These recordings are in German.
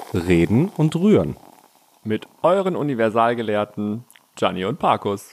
Reden und Rühren. Mit euren Universalgelehrten Gianni und Parkus.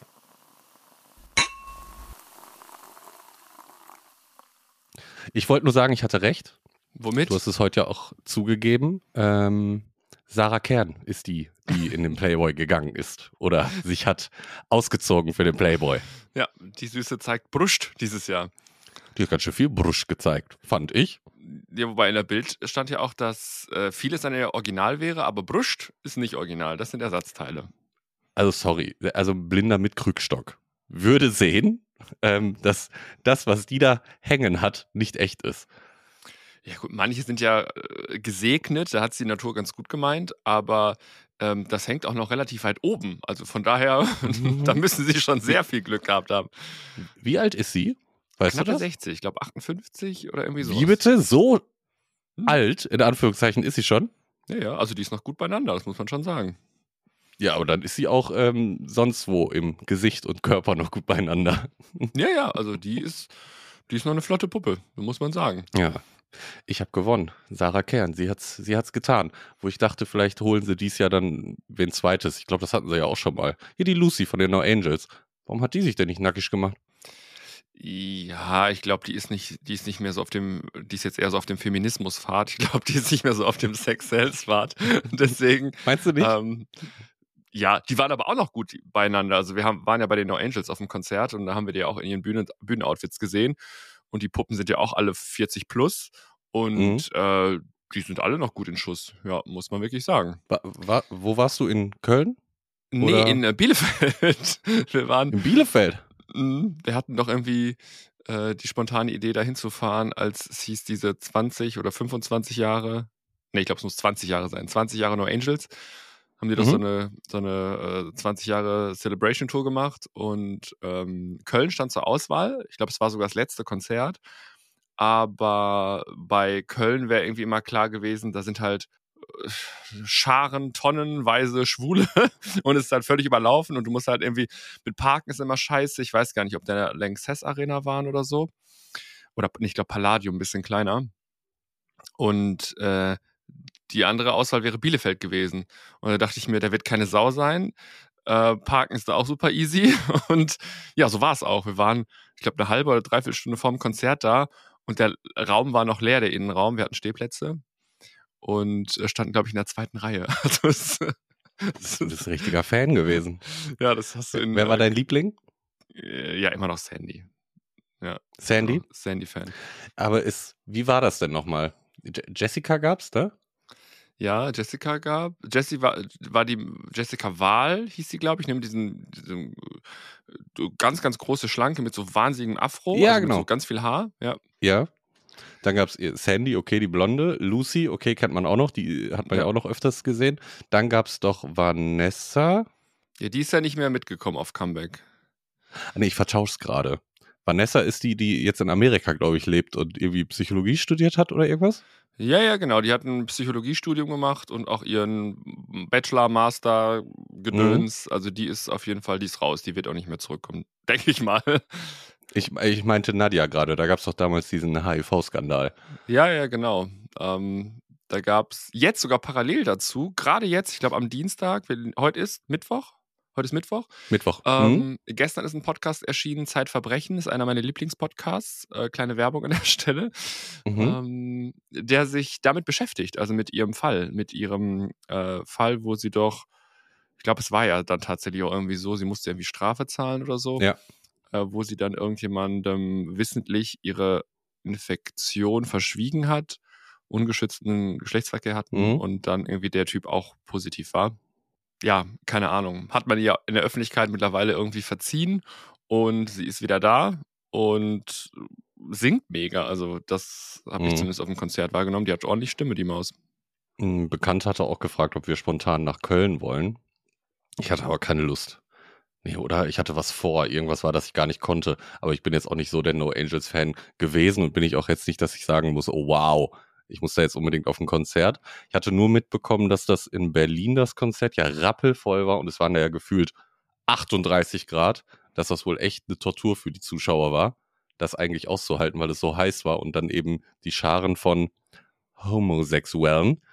Ich wollte nur sagen, ich hatte recht. Womit? Du hast es heute ja auch zugegeben. Sarah Kern ist die in den Playboy gegangen ist oder sich hat ausgezogen für den Playboy. Ja, die Süße zeigt Brust dieses Jahr. Die hat ganz schön viel Brust gezeigt, fand ich. Ja, wobei in der Bild stand ja auch, dass vieles an ihr Original wäre, aber Brust ist nicht original, das sind Ersatzteile. Also sorry, also Blinder mit Krückstock würde sehen, dass das, was die da hängen hat, nicht echt ist. Ja gut, manche sind ja gesegnet, da hat es die Natur ganz gut gemeint, aber das hängt auch noch relativ weit oben. Also von daher, da müssen sie schon sehr viel Glück gehabt haben. Wie alt ist sie? Weißt Knappe du das? 60, ich glaube 58 oder irgendwie so. Wie bitte? So alt, in Anführungszeichen, ist sie schon? Ja, also die ist noch gut beieinander, das muss man schon sagen. Ja, aber dann ist sie auch sonst wo im Gesicht und Körper noch gut beieinander. Ja, also die ist noch eine flotte Puppe, muss man sagen. Ja, ich habe gewonnen. Sarah Kern, sie hat's getan. Wo ich dachte, vielleicht holen sie dies Jahr dann wen zweites. Ich glaube, das hatten sie ja auch schon mal. Hier die Lucy von den No Angels. Warum hat die sich denn nicht nackig gemacht? Ja, ich glaube, die ist nicht mehr so die ist jetzt eher so auf dem Feminismus-Pfad. Ich glaube, die ist nicht mehr so auf dem Sex-Sales-Pfad. Deswegen. Meinst du nicht? Ja, die waren aber auch noch gut beieinander. Also waren ja bei den No Angels auf dem Konzert und da haben wir die auch in ihren Bühnenoutfits gesehen. Und die Puppen sind ja auch alle 40 plus. Und die sind alle noch gut in Schuss. Ja, muss man wirklich sagen. Wo warst du? In Köln? Nee, Oder? in Bielefeld. Wir waren. In Bielefeld? Wir hatten doch irgendwie die spontane Idee, dahin zu fahren, als es hieß, diese 20 oder 25 Jahre, ich glaube, es muss 20 Jahre sein, 20 Jahre No Angels, haben die doch so eine 20 Jahre Celebration-Tour gemacht und Köln stand zur Auswahl. Ich glaube, es war sogar das letzte Konzert, aber bei Köln wäre irgendwie immer klar gewesen, da sind halt Scharen, tonnenweise Schwule und es ist halt völlig überlaufen und du musst halt irgendwie, mit Parken ist immer scheiße. Ich weiß gar nicht, ob der Lanxess Arena waren oder so. Oder ich glaube Palladium, ein bisschen kleiner. Und die andere Auswahl wäre Bielefeld gewesen. Und da dachte ich mir, da wird keine Sau sein. Parken ist da auch super easy. Und ja, so war es auch. Wir waren, ich glaube, eine halbe oder dreiviertel Stunde vorm Konzert da und der Raum war noch leer, der Innenraum. Wir hatten Stehplätze und standen, glaube ich, in der zweiten Reihe. Also Du bist ein richtiger Fan gewesen. Ja, das hast du Wer war dein Liebling? Ja, immer noch Sandy. Ja, Sandy? genau, Sandy-Fan. Aber wie war das denn nochmal? Jessica gab's da? Ja, Jessica war die Jessica Wahl, hieß sie, glaube ich, neben diesen ganz, ganz große Schlanke mit so wahnsinnigem Afro, Ja, also genau. mit so ganz viel Haar. Ja. Dann gab es Sandy, okay, die Blonde. Lucy, okay, kennt man auch noch. Die hat man ja auch noch öfters gesehen. Dann gab es doch Vanessa. Ja, die ist ja nicht mehr mitgekommen auf Comeback. Nee, ich vertausche es gerade. Vanessa ist die jetzt in Amerika, glaube ich, lebt und irgendwie Psychologie studiert hat oder irgendwas? Ja, genau. Die hat ein Psychologiestudium gemacht und auch ihren Bachelor, Master, Gedöns. Also die ist auf jeden Fall, die ist raus. Die wird auch nicht mehr zurückkommen, denke ich mal. Ich meinte Nadja gerade, da gab es doch damals diesen HIV-Skandal. Ja, genau. Da gab es jetzt sogar parallel dazu, gerade jetzt, ich glaube am Dienstag, heute ist Mittwoch. Mittwoch. Gestern ist ein Podcast erschienen, Zeitverbrechen, ist einer meiner Lieblingspodcasts, kleine Werbung an der Stelle, der sich damit beschäftigt, also mit ihrem Fall, wo sie doch, ich glaube, es war ja dann tatsächlich auch irgendwie so, sie musste irgendwie Strafe zahlen oder so, Ja. wo sie dann irgendjemandem wissentlich ihre Infektion verschwiegen hat, ungeschützten Geschlechtsverkehr hatten und dann irgendwie der Typ auch positiv war. Ja, keine Ahnung. Hat man ja in der Öffentlichkeit mittlerweile irgendwie verziehen und sie ist wieder da und singt mega. Also das habe ich zumindest auf dem Konzert wahrgenommen. Die hat ordentlich Stimme, die Maus. Ein Bekannter hatte auch gefragt, ob wir spontan nach Köln wollen. Ich hatte aber keine Lust. Nee, oder? Ich hatte was vor. Irgendwas war, das ich gar nicht konnte. Aber ich bin jetzt auch nicht so der No Angels-Fan gewesen und bin ich auch jetzt nicht, dass ich sagen muss, oh wow, ich muss da jetzt unbedingt auf ein Konzert. Ich hatte nur mitbekommen, dass das in Berlin, das Konzert, ja rappelvoll war und es waren da ja gefühlt 38 Grad, dass das wohl echt eine Tortur für die Zuschauer war, das eigentlich auszuhalten, weil es so heiß war und dann eben die Scharen von Homosexuellen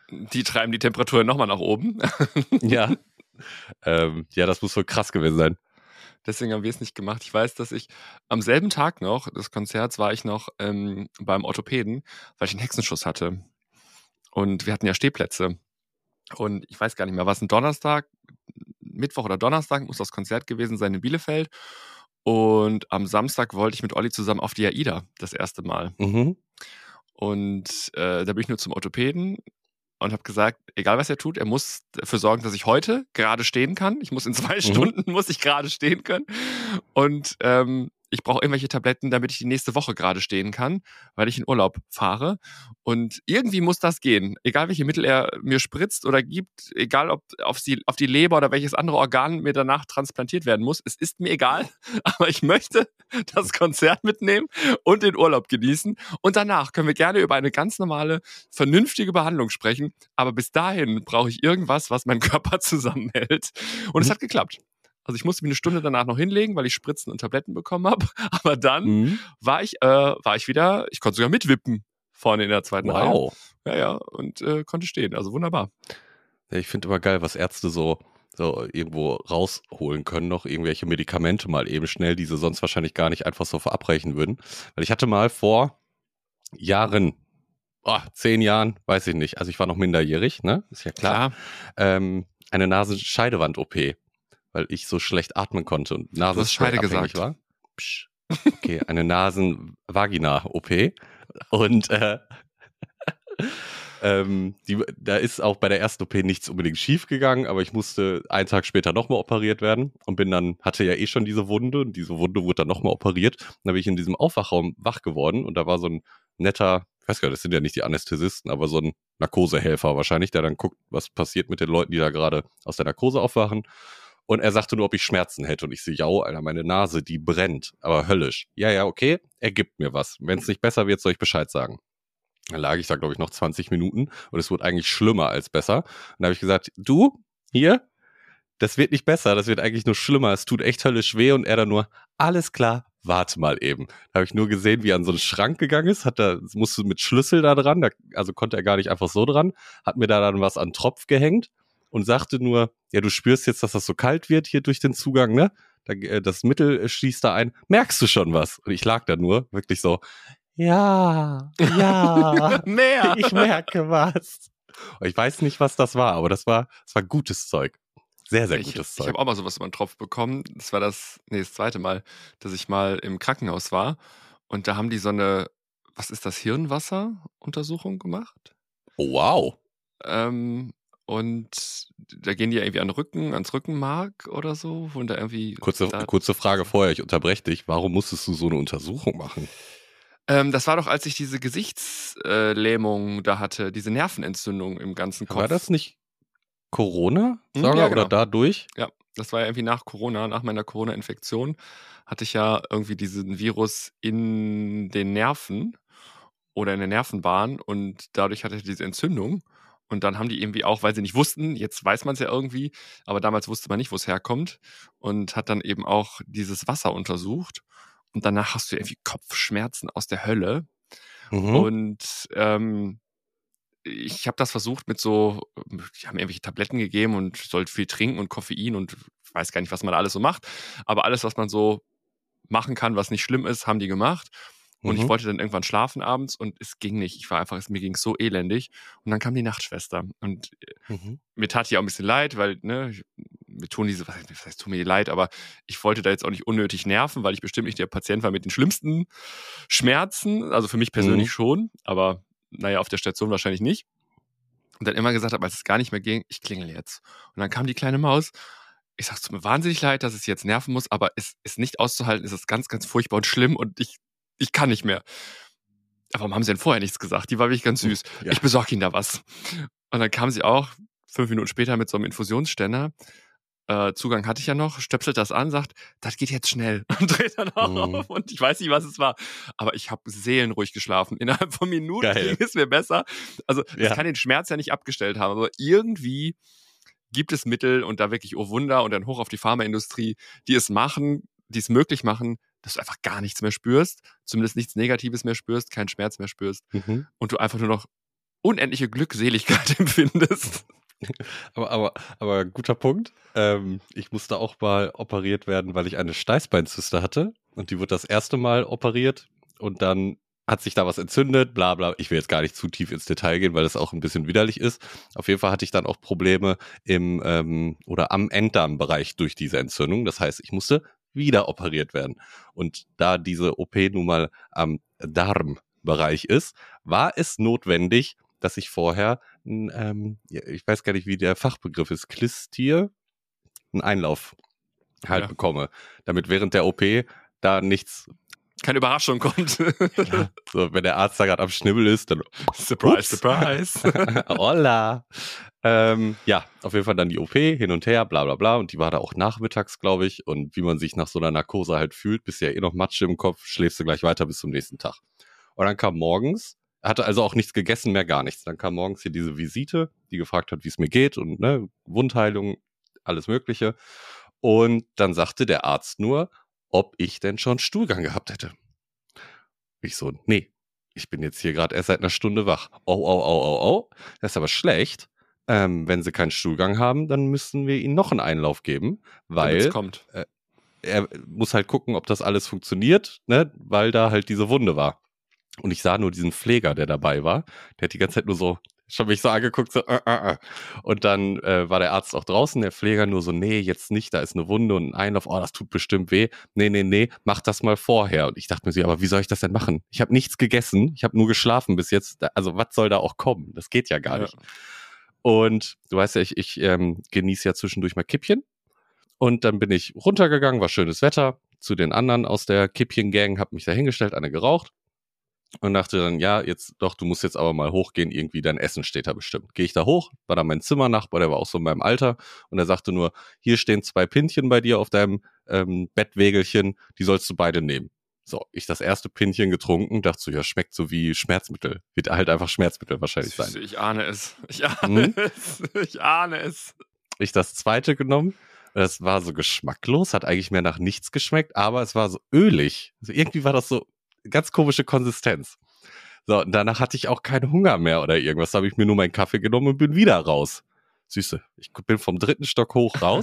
Die treiben die Temperatur nochmal nach oben. Ja. Ja, das muss wohl krass gewesen sein. Deswegen haben wir es nicht gemacht. Ich weiß, dass ich am selben Tag noch des Konzerts war ich noch beim Orthopäden, weil ich einen Hexenschuss hatte. Und wir hatten ja Stehplätze. Und ich weiß gar nicht mehr, war es ein Donnerstag, Mittwoch oder Donnerstag, muss das Konzert gewesen sein in Bielefeld. Und am Samstag wollte ich mit Olli zusammen auf die AIDA, das erste Mal. Mhm. Und da bin ich nur zum Orthopäden und habe gesagt, egal was er tut, er muss dafür sorgen, dass ich heute gerade stehen kann. Ich muss in 2 Stunden muss ich gerade stehen können. Und ich brauche irgendwelche Tabletten, damit ich die nächste Woche gerade stehen kann, weil ich in Urlaub fahre. Und irgendwie muss das gehen. Egal welche Mittel er mir spritzt oder gibt, egal ob auf die Leber oder welches andere Organ mir danach transplantiert werden muss. Es ist mir egal, aber ich möchte das Konzert mitnehmen und den Urlaub genießen. Und danach können wir gerne über eine ganz normale, vernünftige Behandlung sprechen. Aber bis dahin brauche ich irgendwas, was meinen Körper zusammenhält. Und es hat geklappt. Also ich musste mich eine Stunde danach noch hinlegen, weil ich Spritzen und Tabletten bekommen habe. Aber dann war ich wieder, ich konnte sogar mitwippen vorne in der zweiten Reihe. Ja, und konnte stehen. Also wunderbar. Ja, ich finde immer geil, was Ärzte so irgendwo rausholen können, noch irgendwelche Medikamente mal eben schnell, die sie sonst wahrscheinlich gar nicht einfach so verabreichen würden. Weil ich hatte mal vor Jahren, 10 Jahren, weiß ich nicht, also ich war noch minderjährig, ne, ist ja klar. Eine Nasenscheidewand-OP, weil ich so schlecht atmen konnte und nasenabhängig war. Psch. Okay, eine Nasen-Vagina-OP und da ist auch bei der ersten OP nichts unbedingt schief gegangen, aber ich musste einen Tag später nochmal operiert werden und hatte ja schon diese Wunde und diese Wunde wurde dann nochmal operiert. Und dann bin ich in diesem Aufwachraum wach geworden und da war so ein netter, ich weiß gar nicht, das sind ja nicht die Anästhesisten, aber so ein Narkosehelfer wahrscheinlich, der dann guckt, was passiert mit den Leuten, die da gerade aus der Narkose aufwachen. Und er sagte nur, ob ich Schmerzen hätte. Und ich so, ja, Alter, meine Nase, die brennt, aber höllisch. Ja, okay, er gibt mir was. Wenn es nicht besser wird, soll ich Bescheid sagen. Dann lag ich da, glaube ich, noch 20 Minuten und es wurde eigentlich schlimmer als besser. Und da habe ich gesagt, du, hier, das wird nicht besser, das wird eigentlich nur schlimmer, es tut echt höllisch weh. Und er dann nur, alles klar, warte mal eben. Da habe ich nur gesehen, wie er an so einen Schrank gegangen ist, musste mit Schlüssel da dran, also konnte er gar nicht einfach so dran, hat mir da dann was an den Tropf gehängt und sagte nur, ja, du spürst jetzt, dass das so kalt wird hier durch den Zugang, ne? Das Mittel schießt da ein, merkst du schon was? Und ich lag da nur, wirklich so, ja, mehr. Ich merke was. Ich weiß nicht, was das war, aber das war gutes Zeug. Sehr, sehr gutes Zeug. Ich habe auch mal sowas über den Tropf bekommen. Das war das zweite Mal, dass ich mal im Krankenhaus war. Und da haben die so eine, was ist das, Hirnwasser-Untersuchung gemacht. Oh, wow. Und da gehen die ja irgendwie ans Rückenmark oder so. Und da irgendwie kurze Frage vorher, ich unterbreche dich. Warum musstest du so eine Untersuchung machen? Das war doch, als ich diese Gesichtslähmung da hatte, diese Nervenentzündung im ganzen Kopf. War das nicht Corona? Ja, genau. Oder dadurch? Ja, das war ja irgendwie nach Corona, nach meiner Corona-Infektion, hatte ich ja irgendwie diesen Virus in den Nerven oder in der Nervenbahn und dadurch hatte ich diese Entzündung. Und dann haben die irgendwie auch, weil sie nicht wussten, jetzt weiß man es ja irgendwie, aber damals wusste man nicht, wo es herkommt und hat dann eben auch dieses Wasser untersucht. Und danach hast du irgendwie Kopfschmerzen aus der Hölle. Und ich habe das versucht die haben irgendwelche Tabletten gegeben und sollte viel trinken und Koffein und ich weiß gar nicht, was man alles so macht. Aber alles, was man so machen kann, was nicht schlimm ist, haben die gemacht. Und ich wollte dann irgendwann schlafen abends und es ging nicht. Mir ging es so elendig. Und dann kam die Nachtschwester. Und mir tat die auch ein bisschen leid, weil, ne, mir tun diese, was heißt, tut mir leid, aber ich wollte da jetzt auch nicht unnötig nerven, weil ich bestimmt nicht der Patient war mit den schlimmsten Schmerzen. Also für mich persönlich schon, aber naja, auf der Station wahrscheinlich nicht. Und dann immer gesagt habe, als es gar nicht mehr ging, ich klingel jetzt. Und dann kam die kleine Maus. Ich sag, es tut mir wahnsinnig leid, dass es jetzt nerven muss, aber es ist nicht auszuhalten, es ist ganz, ganz furchtbar und schlimm und ich kann nicht mehr. Warum haben sie denn vorher nichts gesagt? Die war wirklich ganz süß. Ja. Ich besorge ihnen da was. Und dann kam sie auch 5 Minuten später mit so einem Infusionsständer. Zugang hatte ich ja noch, stöpselt das an, sagt, das geht jetzt schnell und dreht dann auf und ich weiß nicht, was es war, aber ich habe seelenruhig geschlafen. Innerhalb von Minuten ging es mir besser. Also ich kann den Schmerz ja nicht abgestellt haben, aber irgendwie gibt es Mittel und da wirklich, oh Wunder und dann hoch auf die Pharmaindustrie, die es möglich machen, dass du einfach gar nichts mehr spürst, zumindest nichts Negatives mehr spürst, keinen Schmerz mehr spürst und du einfach nur noch unendliche Glückseligkeit empfindest. Aber guter Punkt. Ich musste auch mal operiert werden, weil ich eine Steißbeinzyste hatte. Und die wurde das erste Mal operiert. Und dann hat sich da was entzündet, bla bla. Ich will jetzt gar nicht zu tief ins Detail gehen, weil das auch ein bisschen widerlich ist. Auf jeden Fall hatte ich dann auch Probleme am Enddarmbereich durch diese Entzündung. Das heißt, ich musste wieder operiert werden. Und da diese OP nun mal am Darmbereich ist, war es notwendig, dass ich vorher, ich weiß gar nicht, wie der Fachbegriff ist, Klistier, einen Einlauf halt bekomme, damit während der OP da nichts... Keine Überraschung kommt. Ja, so, wenn der Arzt da gerade am Schnibbel ist, dann... Surprise, surprise. Hola. Ja, auf jeden Fall dann die OP, hin und her, bla bla bla. Und die war da auch nachmittags, glaube ich. Und wie man sich nach so einer Narkose halt fühlt, bist ja eh noch Matsche im Kopf, schläfst du gleich weiter bis zum nächsten Tag. Und dann kam morgens, er hatte also auch nichts gegessen, mehr gar nichts. Dann kam morgens hier diese Visite, die gefragt hat, wie es mir geht und ne, Wundheilung, alles Mögliche. Und dann sagte der Arzt nur, ob ich denn schon Stuhlgang gehabt hätte. Ich so, nee, ich bin jetzt hier gerade erst seit einer Stunde wach. Oh, das ist aber schlecht. Wenn sie keinen Stuhlgang haben, dann müssen wir ihnen noch einen Einlauf geben, weil er muss halt gucken, ob das alles funktioniert, ne, weil da halt diese Wunde war. Und ich sah nur diesen Pfleger, der dabei war. Der hat die ganze Zeit nur so, schon mich so angeguckt, so, Und dann war der Arzt auch draußen, der Pfleger nur so, nee, jetzt nicht, da ist eine Wunde und ein Einlauf, oh, das tut bestimmt weh. Nee, mach das mal vorher. Und ich dachte mir so, aber wie soll ich das denn machen? Ich habe nichts gegessen, ich habe nur geschlafen bis jetzt. Also was soll da auch kommen? Das geht ja gar nicht. Und du weißt ja, ich genieße ja zwischendurch mal Kippchen. Und dann bin ich runtergegangen, war schönes Wetter, zu den anderen aus der Kippchen-Gang, hab mich da hingestellt, eine geraucht. Und dachte dann, ja, jetzt doch, du musst jetzt aber mal hochgehen, irgendwie dein Essen steht da bestimmt. Gehe ich da hoch, war da mein Zimmernachbar, der war auch so in meinem Alter und er sagte nur, hier stehen 2 Pinchen bei dir auf deinem Bettwägelchen, die sollst du beide nehmen. So, ich das erste Pinchen getrunken, dachte so, ja, schmeckt so wie Schmerzmittel. Wird halt einfach Schmerzmittel wahrscheinlich sein. Ich ahne es. Ich ahne es. Ich das zweite genommen, das war so geschmacklos, hat eigentlich mehr nach nichts geschmeckt, aber es war so ölig. Also irgendwie war das so ganz komische Konsistenz. So, und danach hatte ich auch keinen Hunger mehr oder irgendwas. Da habe ich mir nur meinen Kaffee genommen und bin wieder raus. Süße. Ich bin vom 3. Stock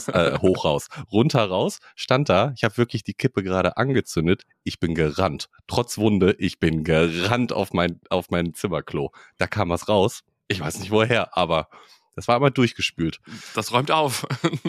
runter raus, stand da. Ich habe wirklich die Kippe gerade angezündet. Ich bin gerannt. Trotz Wunde, ich bin gerannt auf mein Zimmerklo. Da kam was raus. Ich weiß nicht woher, aber das war einmal durchgespült. Das räumt auf.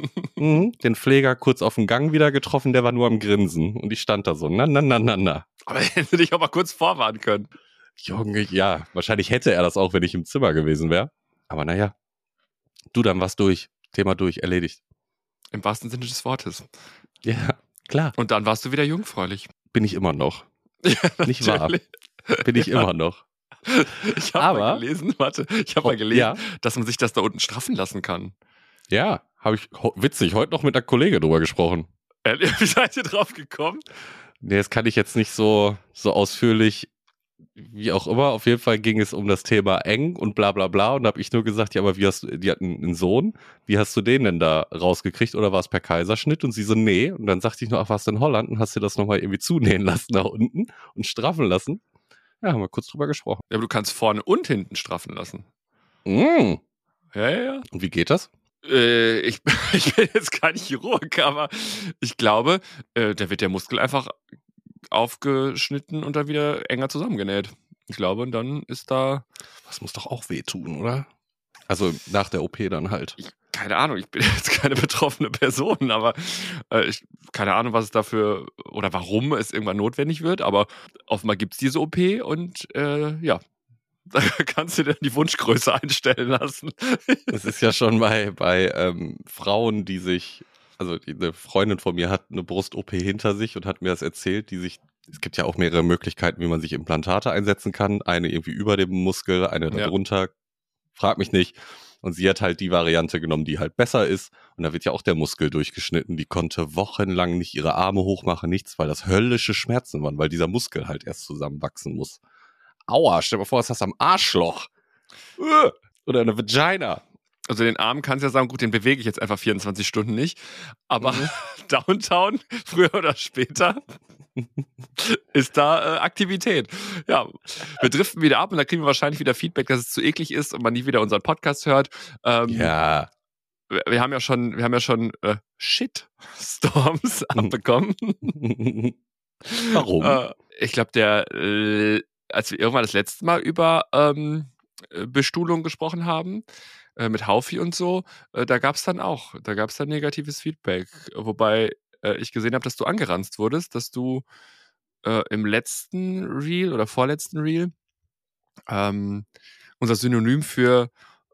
Den Pfleger kurz auf dem Gang wieder getroffen, der war nur am Grinsen. Und ich stand da so, na. Aber hätte du dich auch mal kurz vorwarnen können. Junge, ja, wahrscheinlich hätte er das auch, wenn ich im Zimmer gewesen wäre. Aber naja, du, dann war's durch. Thema durch, erledigt. Im wahrsten Sinne des Wortes. Ja, klar. Und dann warst du wieder jungfräulich. Bin ich immer noch. Ja, nicht wahr? Bin ich immer noch. Ich habe mal gelesen, dass man sich das da unten straffen lassen kann. Ja, habe ich witzig heute noch mit einer Kollegin drüber gesprochen. Wie seid ihr drauf gekommen? Nee, das kann ich jetzt nicht so ausführlich, wie auch immer. Auf jeden Fall ging es um das Thema eng und bla bla bla. Und da habe ich nur gesagt, ja, aber die hatten einen Sohn. Wie hast du den denn da rausgekriegt? Oder war es per Kaiserschnitt? Und sie so, nee. Und dann sagte ich nur, ach, warst du in Holland? Und hast du das nochmal irgendwie zunähen lassen nach unten und straffen lassen? Ja, haben wir kurz drüber gesprochen. Ja, aber du kannst vorne und hinten straffen lassen. Ja. Und wie geht das? Ich bin jetzt kein Chirurg, aber ich glaube, da wird der Muskel einfach aufgeschnitten und dann wieder enger zusammengenäht. Ich glaube, und dann ist da... Das muss doch auch wehtun, oder? Also nach der OP dann halt. Keine Ahnung, ich bin jetzt keine betroffene Person, aber keine Ahnung, was es dafür oder warum es irgendwann notwendig wird, aber offenbar gibt es diese OP und ja, da kannst du dir die Wunschgröße einstellen lassen. Es ist ja schon bei Frauen, die sich, also eine Freundin von mir hat eine Brust-OP hinter sich und hat mir das erzählt, es gibt ja auch mehrere Möglichkeiten, wie man sich Implantate einsetzen kann. Eine irgendwie über dem Muskel, eine darunter, frag mich nicht. Und sie hat halt die Variante genommen, die halt besser ist. Und da wird ja auch der Muskel durchgeschnitten. Die konnte wochenlang nicht ihre Arme hochmachen, nichts, weil das höllische Schmerzen waren, weil dieser Muskel halt erst zusammenwachsen muss. Aua, stell dir mal vor, was hast du am Arschloch. Oder eine Vagina. Also den Arm kannst du ja sagen, gut, den bewege ich jetzt einfach 24 Stunden nicht. Aber Downtown, früher oder später, ist da Aktivität. Ja, wir driften wieder ab und dann kriegen wir wahrscheinlich wieder Feedback, dass es zu eklig ist und man nie wieder unseren Podcast hört. Ja. Wir haben ja schon Shitstorms abbekommen. Warum? Ich glaube, als wir irgendwann das letzte Mal über Bestuhlung gesprochen haben, mit Haufi und so, da gab es dann negatives Feedback. Wobei ich gesehen habe, dass du angeranzt wurdest, dass du im letzten Reel oder vorletzten Reel unser Synonym für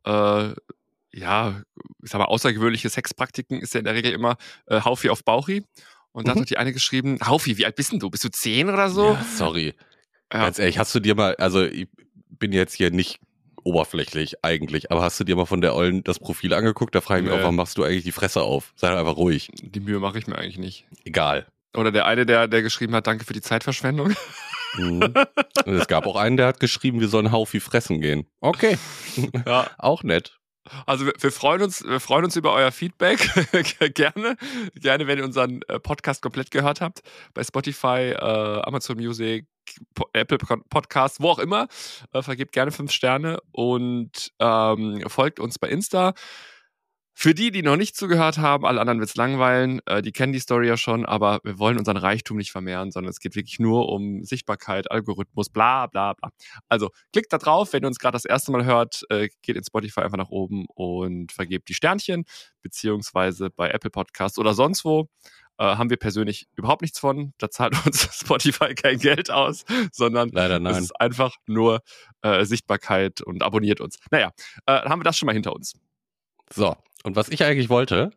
ich sag mal, außergewöhnliche Sexpraktiken ist ja in der Regel immer Haufi auf Bauchi. Und da hat doch die eine geschrieben, Haufi, wie alt bist denn du? Bist du 10 oder so? Ja, sorry. Ja. Ganz ehrlich, hast du dir mal, also ich bin jetzt hier nicht oberflächlich eigentlich, aber hast du dir mal von der Ollen das Profil angeguckt? Da frage ich mich auch, warum machst du eigentlich die Fresse auf? Sei doch einfach ruhig. Die Mühe mache ich mir eigentlich nicht. Egal. Oder der eine, der geschrieben hat, danke für die Zeitverschwendung. Und es gab auch einen, der hat geschrieben, wir sollen Haufi fressen gehen. Okay. Ja. Auch nett. Also wir freuen uns über euer Feedback. Gerne, wenn ihr unseren Podcast komplett gehört habt. Bei Spotify, Amazon Music, Apple Podcasts, wo auch immer. Vergebt gerne 5 Sterne und folgt uns bei Insta. Für die noch nicht zugehört haben, alle anderen wird's langweilen, die kennen die Story ja schon, aber wir wollen unseren Reichtum nicht vermehren, sondern es geht wirklich nur um Sichtbarkeit, Algorithmus, bla bla bla. Also klickt da drauf, wenn ihr uns gerade das erste Mal hört, geht in Spotify einfach nach oben und vergebt die Sternchen, beziehungsweise bei Apple Podcasts oder sonst wo. Haben wir persönlich überhaupt nichts von. Da zahlt uns Spotify kein Geld aus, sondern Leider nein. es ist einfach nur Sichtbarkeit und abonniert uns. Naja, haben wir das schon mal hinter uns. So, und was ich eigentlich wollte,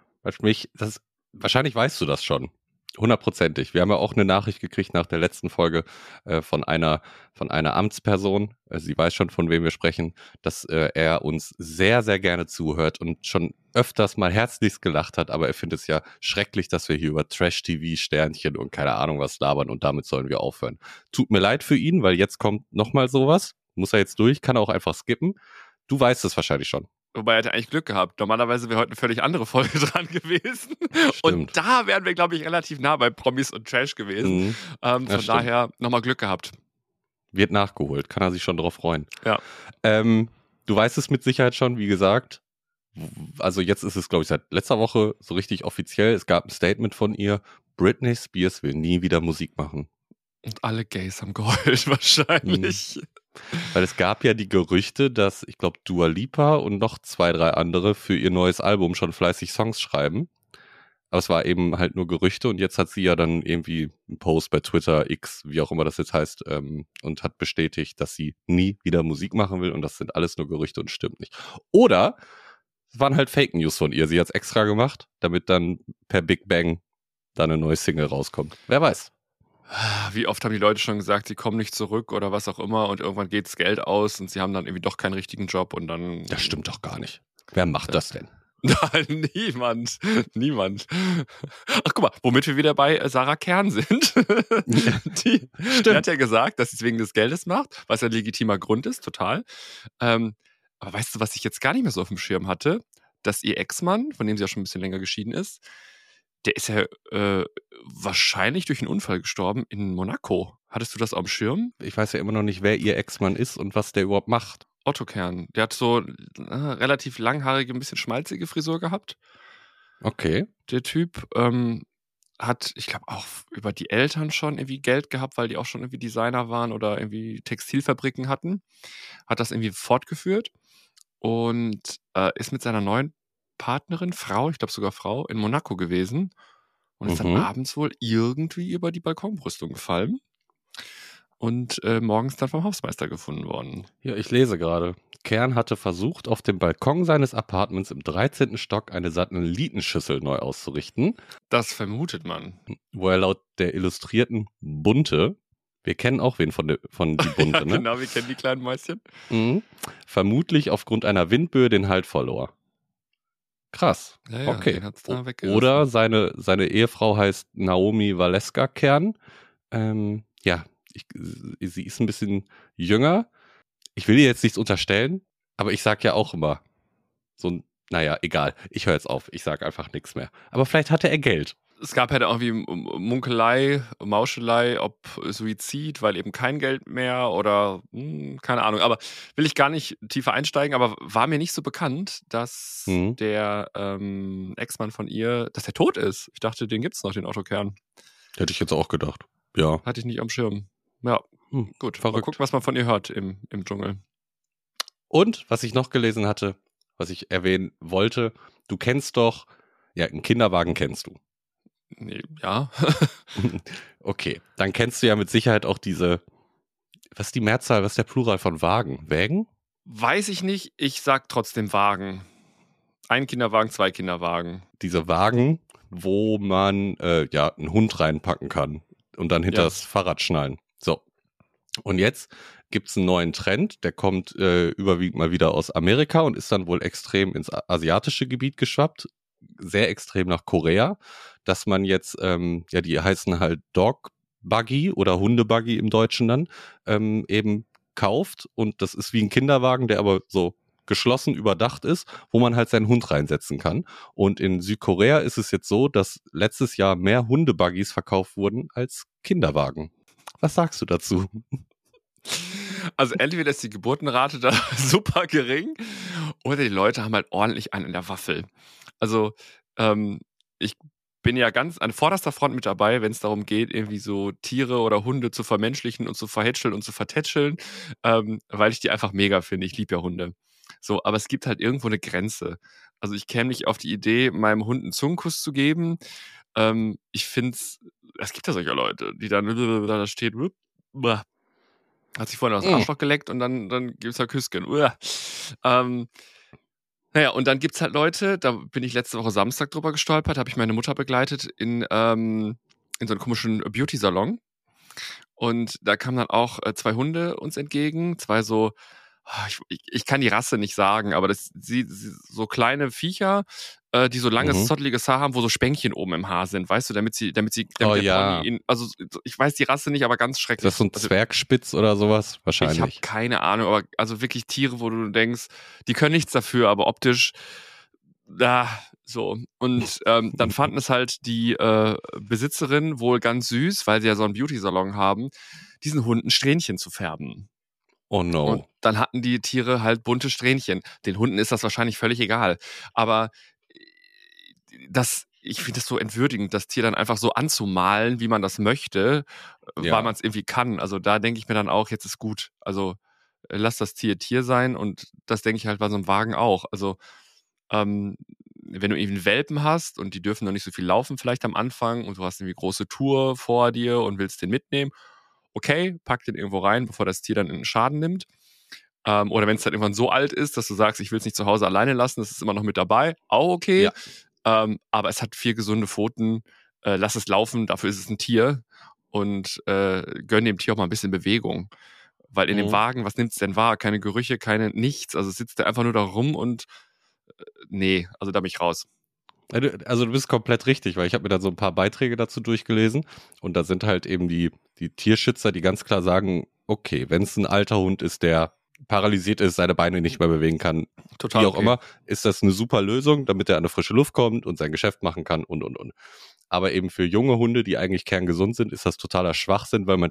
wahrscheinlich weißt du das schon, 100%. Wir haben ja auch eine Nachricht gekriegt nach der letzten Folge von einer Amtsperson, sie weiß schon, von wem wir sprechen, dass er uns sehr, sehr gerne zuhört und schon öfters mal herzlichst gelacht hat, aber er findet es ja schrecklich, dass wir hier über Trash-TV, Sternchen und keine Ahnung was labern und damit sollen wir aufhören. Tut mir leid für ihn, weil jetzt kommt nochmal sowas, muss er jetzt durch, kann er auch einfach skippen. Du weißt es wahrscheinlich schon. Wobei er hätte eigentlich Glück gehabt. Normalerweise wäre heute eine völlig andere Folge dran gewesen. Stimmt. Und da wären wir, glaube ich, relativ nah bei Promis und Trash gewesen. Von daher nochmal Glück gehabt. Wird nachgeholt, kann er sich schon drauf freuen. Ja. Du weißt es mit Sicherheit schon, wie gesagt. Also jetzt ist es, glaube ich, seit letzter Woche so richtig offiziell. Es gab ein Statement von ihr. Britney Spears will nie wieder Musik machen. Und alle Gays haben geheult wahrscheinlich. Weil es gab ja die Gerüchte, dass, ich glaube, Dua Lipa und noch 2, 3 andere für ihr neues Album schon fleißig Songs schreiben. Aber es war eben halt nur Gerüchte und jetzt hat sie ja dann irgendwie einen Post bei Twitter, X, wie auch immer das jetzt heißt, und hat bestätigt, dass sie nie wieder Musik machen will und das sind alles nur Gerüchte und stimmt nicht. Oder es waren halt Fake News von ihr. Sie hat es extra gemacht, damit dann per Big Bang dann eine neue Single rauskommt. Wer weiß. Wie oft haben die Leute schon gesagt, sie kommen nicht zurück oder was auch immer und irgendwann geht das Geld aus und sie haben dann irgendwie doch keinen richtigen Job und dann... Das stimmt doch gar nicht. Wer macht das denn? Nein, niemand. Ach, guck mal, womit wir wieder bei Sarah Kern sind. Die hat ja gesagt, dass sie es wegen des Geldes macht, was ein legitimer Grund ist, total. Aber weißt du, was ich jetzt gar nicht mehr so auf dem Schirm hatte? Dass ihr Ex-Mann, von dem sie ja schon ein bisschen länger geschieden ist, der ist ja wahrscheinlich durch einen Unfall gestorben in Monaco. Hattest du das auf dem Schirm? Ich weiß ja immer noch nicht, wer ihr Ex-Mann ist und was der überhaupt macht. Otto Kern. Der hat so relativ langhaarige, ein bisschen schmalzige Frisur gehabt. Okay. Der Typ hat, ich glaube, auch über die Eltern schon irgendwie Geld gehabt, weil die auch schon irgendwie Designer waren oder irgendwie Textilfabriken hatten. Hat das irgendwie fortgeführt und ist mit seiner neuen Partnerin, Frau, ich glaube sogar Frau, in Monaco gewesen und ist dann abends wohl irgendwie über die Balkonbrüstung gefallen und morgens dann vom Hausmeister gefunden worden. Ja, ich lese gerade. Kern hatte versucht, auf dem Balkon seines Apartments im 13. Stock eine Satellitenschüssel neu auszurichten. Das vermutet man. Wo er laut der Illustrierten Bunte, wir kennen auch wen von die Bunte, ja, ne? Genau, wir kennen die kleinen Mäuschen. Vermutlich aufgrund einer Windböe den Halt verlor. Krass. Ja, okay. Den hat's da weggerissen. Oder seine Ehefrau heißt Naomi Valeska Kern. Sie ist ein bisschen jünger. Ich will ihr jetzt nichts unterstellen, aber ich sag ja auch immer, naja, egal. Ich höre jetzt auf. Ich sage einfach nichts mehr. Aber vielleicht hatte er Geld. Es gab halt irgendwie Munkelei, Mauschelei, ob Suizid, weil eben kein Geld mehr oder keine Ahnung. Aber will ich gar nicht tiefer einsteigen, aber war mir nicht so bekannt, dass der Ex-Mann von ihr, dass der tot ist. Ich dachte, den gibt's noch, den Otto Kern. Hätte ich jetzt auch gedacht. Ja. Hatte ich nicht am Schirm. Ja, gut. Verrückt. Mal gucken, was man von ihr hört im Dschungel. Und, was ich noch gelesen hatte, was ich erwähnen wollte, du kennst doch, ja, einen Kinderwagen kennst du. Nee, ja. Okay, dann kennst du ja mit Sicherheit auch diese, was ist die Mehrzahl, was ist der Plural von Wagen? Wägen? Weiß ich nicht, ich sag trotzdem Wagen. Ein Kinderwagen, 2 Kinderwagen. Diese Wagen, wo man einen Hund reinpacken kann und dann hinter das Fahrrad schnallen. So. Und jetzt gibt es einen neuen Trend, der kommt überwiegend mal wieder aus Amerika und ist dann wohl extrem ins asiatische Gebiet geschwappt, sehr extrem nach Korea, dass man jetzt, die heißen halt Dog Buggy oder Hundebuggy im Deutschen dann, eben kauft und das ist wie ein Kinderwagen, der aber so geschlossen überdacht ist, wo man halt seinen Hund reinsetzen kann. Und in Südkorea ist es jetzt so, dass letztes Jahr mehr Hundebuggys verkauft wurden als Kinderwagen. Was sagst du dazu? Also entweder ist die Geburtenrate da super gering oder die Leute haben halt ordentlich einen in der Waffel. Also ich bin ja ganz an vorderster Front mit dabei, wenn es darum geht, irgendwie so Tiere oder Hunde zu vermenschlichen und zu verhätscheln und zu vertätscheln, weil ich die einfach mega finde. Ich liebe ja Hunde. So, aber es gibt halt irgendwo eine Grenze. Also ich käme nicht auf die Idee, meinem Hund einen Zungenkuss zu geben. Ich finde es gibt ja solche Leute, die dann da steht, hat sich vorhin aus dem Arschloch geleckt und dann gibt es halt Küsschen. Naja, und dann gibt es halt Leute, da bin ich letzte Woche Samstag drüber gestolpert, habe ich meine Mutter begleitet in so einen komischen Beauty-Salon. Und da kamen dann auch 2 Hunde uns entgegen, 2 so, ich kann die Rasse nicht sagen, aber so kleine Viecher, die so langes, zotteliges Haar haben, wo so Spänkchen oben im Haar sind, weißt du, damit der Pony also ich weiß die Rasse nicht, aber ganz schrecklich. Ist das so ein Zwergspitz oder sowas? Wahrscheinlich. Ich habe keine Ahnung, aber also wirklich Tiere, wo du denkst, die können nichts dafür, aber optisch, so. Und dann fanden es halt die Besitzerin wohl ganz süß, weil sie ja so einen Beauty-Salon haben, diesen Hunden Strähnchen zu färben. Oh no. Und dann hatten die Tiere halt bunte Strähnchen. Den Hunden ist das wahrscheinlich völlig egal. Aber ich finde das so entwürdigend, das Tier dann einfach so anzumalen, wie man das möchte, weil man es irgendwie kann. Also da denke ich mir dann auch, jetzt ist gut. Also lass das Tier Tier sein und das denke ich halt bei so einem Wagen auch. Also wenn du irgendwie einen Welpen hast und die dürfen noch nicht so viel laufen vielleicht am Anfang und du hast irgendwie große Tour vor dir und willst den mitnehmen, okay, pack den irgendwo rein, bevor das Tier dann einen Schaden nimmt. Oder wenn es dann irgendwann so alt ist, dass du sagst, ich will es nicht zu Hause alleine lassen, das ist immer noch mit dabei, auch okay. Ja. Aber es hat 4 gesunde Pfoten, lass es laufen, dafür ist es ein Tier und gönn dem Tier auch mal ein bisschen Bewegung. Weil in dem Wagen, was nimmt es denn wahr? Keine Gerüche, nichts, also sitzt der einfach nur da rum und nee, also da bin ich raus. Also du bist komplett richtig, weil ich habe mir da so ein paar Beiträge dazu durchgelesen und da sind halt eben die Tierschützer, die ganz klar sagen, okay, wenn es ein alter Hund ist, der paralysiert ist, seine Beine nicht mehr bewegen kann, total wie auch immer, ist das eine super Lösung, damit er an eine frische Luft kommt und sein Geschäft machen kann und. Aber eben für junge Hunde, die eigentlich kerngesund sind, ist das totaler Schwachsinn, weil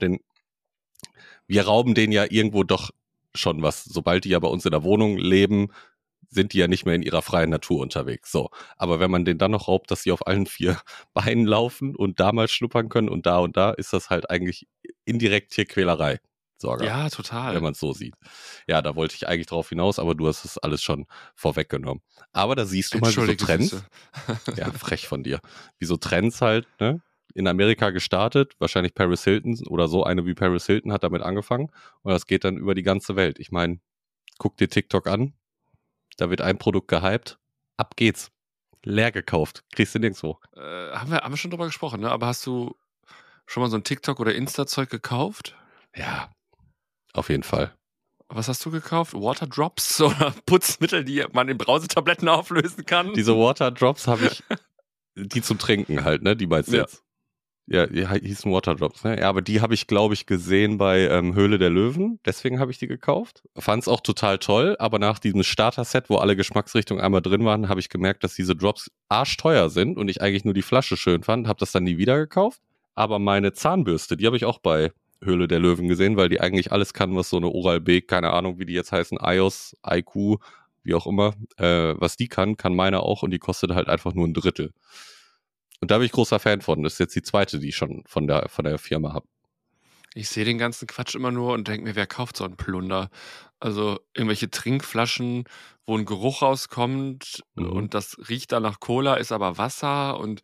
wir rauben denen ja irgendwo doch schon was. Sobald die ja bei uns in der Wohnung leben, sind die ja nicht mehr in ihrer freien Natur unterwegs. So, aber wenn man denen dann noch raubt, dass sie auf allen 4 Beinen laufen und da mal schnuppern können und da, ist das halt eigentlich indirekt Tierquälerei. Sogar, ja, total. Wenn man es so sieht. Ja, da wollte ich eigentlich drauf hinaus, aber du hast es alles schon vorweggenommen. Aber da siehst du mal, wie so Trends, ja, frech von dir, wie so Trends halt, ne, in Amerika gestartet, wahrscheinlich Paris Hilton oder so eine wie Paris Hilton hat damit angefangen und das geht dann über die ganze Welt. Ich meine, guck dir TikTok an, da wird ein Produkt gehypt, ab geht's. Leer gekauft, kriegst du nirgendwo. Haben wir schon drüber gesprochen, ne? Aber hast du schon mal so ein TikTok- oder Insta-Zeug gekauft? Ja, auf jeden Fall. Was hast du gekauft? Waterdrops oder Putzmittel, die man in Brausetabletten auflösen kann? Diese Waterdrops habe ich, die zum Trinken halt, ne? Die meinst du jetzt? Ja, die hießen Waterdrops, ne? Ja, aber die habe ich, glaube ich, gesehen bei Höhle der Löwen. Deswegen habe ich die gekauft. Fand es auch total toll, aber nach diesem Starter-Set, wo alle Geschmacksrichtungen einmal drin waren, habe ich gemerkt, dass diese Drops arschteuer sind und ich eigentlich nur die Flasche schön fand. Habe das dann nie wieder gekauft. Aber meine Zahnbürste, die habe ich auch bei Höhle der Löwen gesehen, weil die eigentlich alles kann, was so eine Oral-B, keine Ahnung, wie die jetzt heißen, iOS, IQ, wie auch immer, was die kann meine auch und die kostet halt einfach nur ein Drittel. Und da bin ich großer Fan von. Das ist jetzt die zweite, die ich schon von der Firma habe. Ich sehe den ganzen Quatsch immer nur und denke mir, wer kauft so einen Plunder? Also irgendwelche Trinkflaschen, wo ein Geruch rauskommt Mhm. und das riecht dann nach Cola, ist aber Wasser und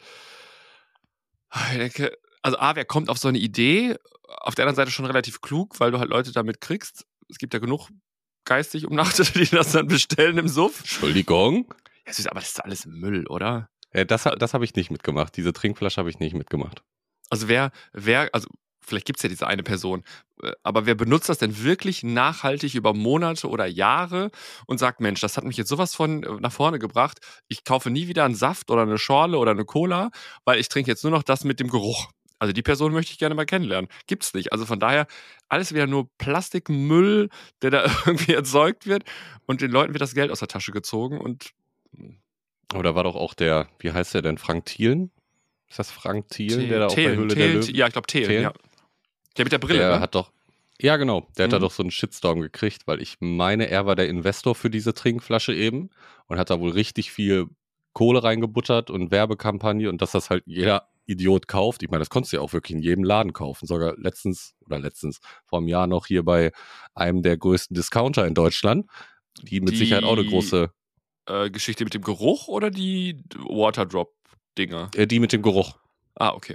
ich denke, also wer kommt auf so eine Idee? Auf der anderen Seite schon relativ klug, weil du halt Leute damit kriegst. Es gibt ja genug geistig Umnachtete, die das dann bestellen im Suff. Entschuldigung? Ja, süß, aber das ist alles Müll, oder? Das habe ich nicht mitgemacht. Diese Trinkflasche habe ich nicht mitgemacht. Also also vielleicht gibt es ja diese eine Person, aber wer benutzt das denn wirklich nachhaltig über Monate oder Jahre und sagt, Mensch, das hat mich jetzt sowas von nach vorne gebracht, ich kaufe nie wieder einen Saft oder eine Schorle oder eine Cola, weil ich trinke jetzt nur noch das mit dem Geruch. Also die Person möchte ich gerne mal kennenlernen. Gibt's nicht. Also von daher alles wieder nur Plastikmüll, der da irgendwie erzeugt wird und den Leuten wird das Geld aus der Tasche gezogen und Aber da war doch auch der, wie heißt der denn, Frank Thielen? Ist das Frank Thielen, der da auch bei Höhle der Löwen? Ja, ich glaube Thelen, ja. Der mit der Brille, Der ne? hat doch, ja genau, der hat da Mhm. doch so einen Shitstorm gekriegt, weil ich meine, er war der Investor für diese Trinkflasche eben und hat da wohl richtig viel Kohle reingebuttert und Werbekampagne und dass das halt jeder Idiot kauft. Ich meine, das konntest du ja auch wirklich in jedem Laden kaufen. Sogar letztens, vor einem Jahr noch hier bei einem der größten Discounter in Deutschland, die mit Sicherheit auch eine Die große, Geschichte mit dem Geruch oder die Waterdrop-Dinger? die mit dem Geruch. Ah, okay.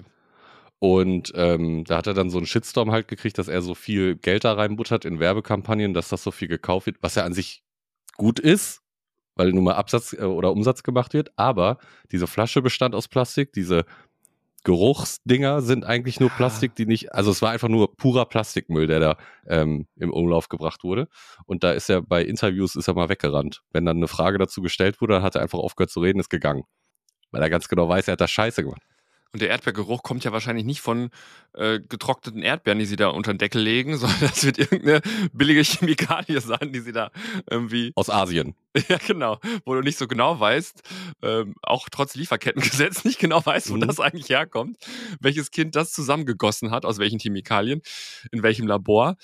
Und da hat er dann so einen Shitstorm halt gekriegt, dass er so viel Geld da reinbuttert in Werbekampagnen, dass das so viel gekauft wird, was ja an sich gut ist, weil nun mal Absatz oder Umsatz gemacht wird. Aber diese Flasche bestand aus Plastik, diese Geruchsdinger sind eigentlich nur Plastik, die nicht, also es war einfach nur purer Plastikmüll, der da im Umlauf gebracht wurde. Und da ist er bei Interviews ist er mal weggerannt. Wenn dann eine Frage dazu gestellt wurde, dann hat er einfach aufgehört zu reden, ist gegangen. Weil er ganz genau weiß, er hat da Scheiße gemacht. Und der Erdbeergeruch kommt ja wahrscheinlich nicht von getrockneten Erdbeeren, die sie da unter den Deckel legen, sondern das wird irgendeine billige Chemikalie sein, die sie da irgendwie. Aus Asien. Ja, genau. Wo du nicht so genau weißt, auch trotz Lieferkettengesetz nicht genau weißt, wo das eigentlich herkommt, welches Kind das zusammengegossen hat, aus welchen Chemikalien, in welchem Labor.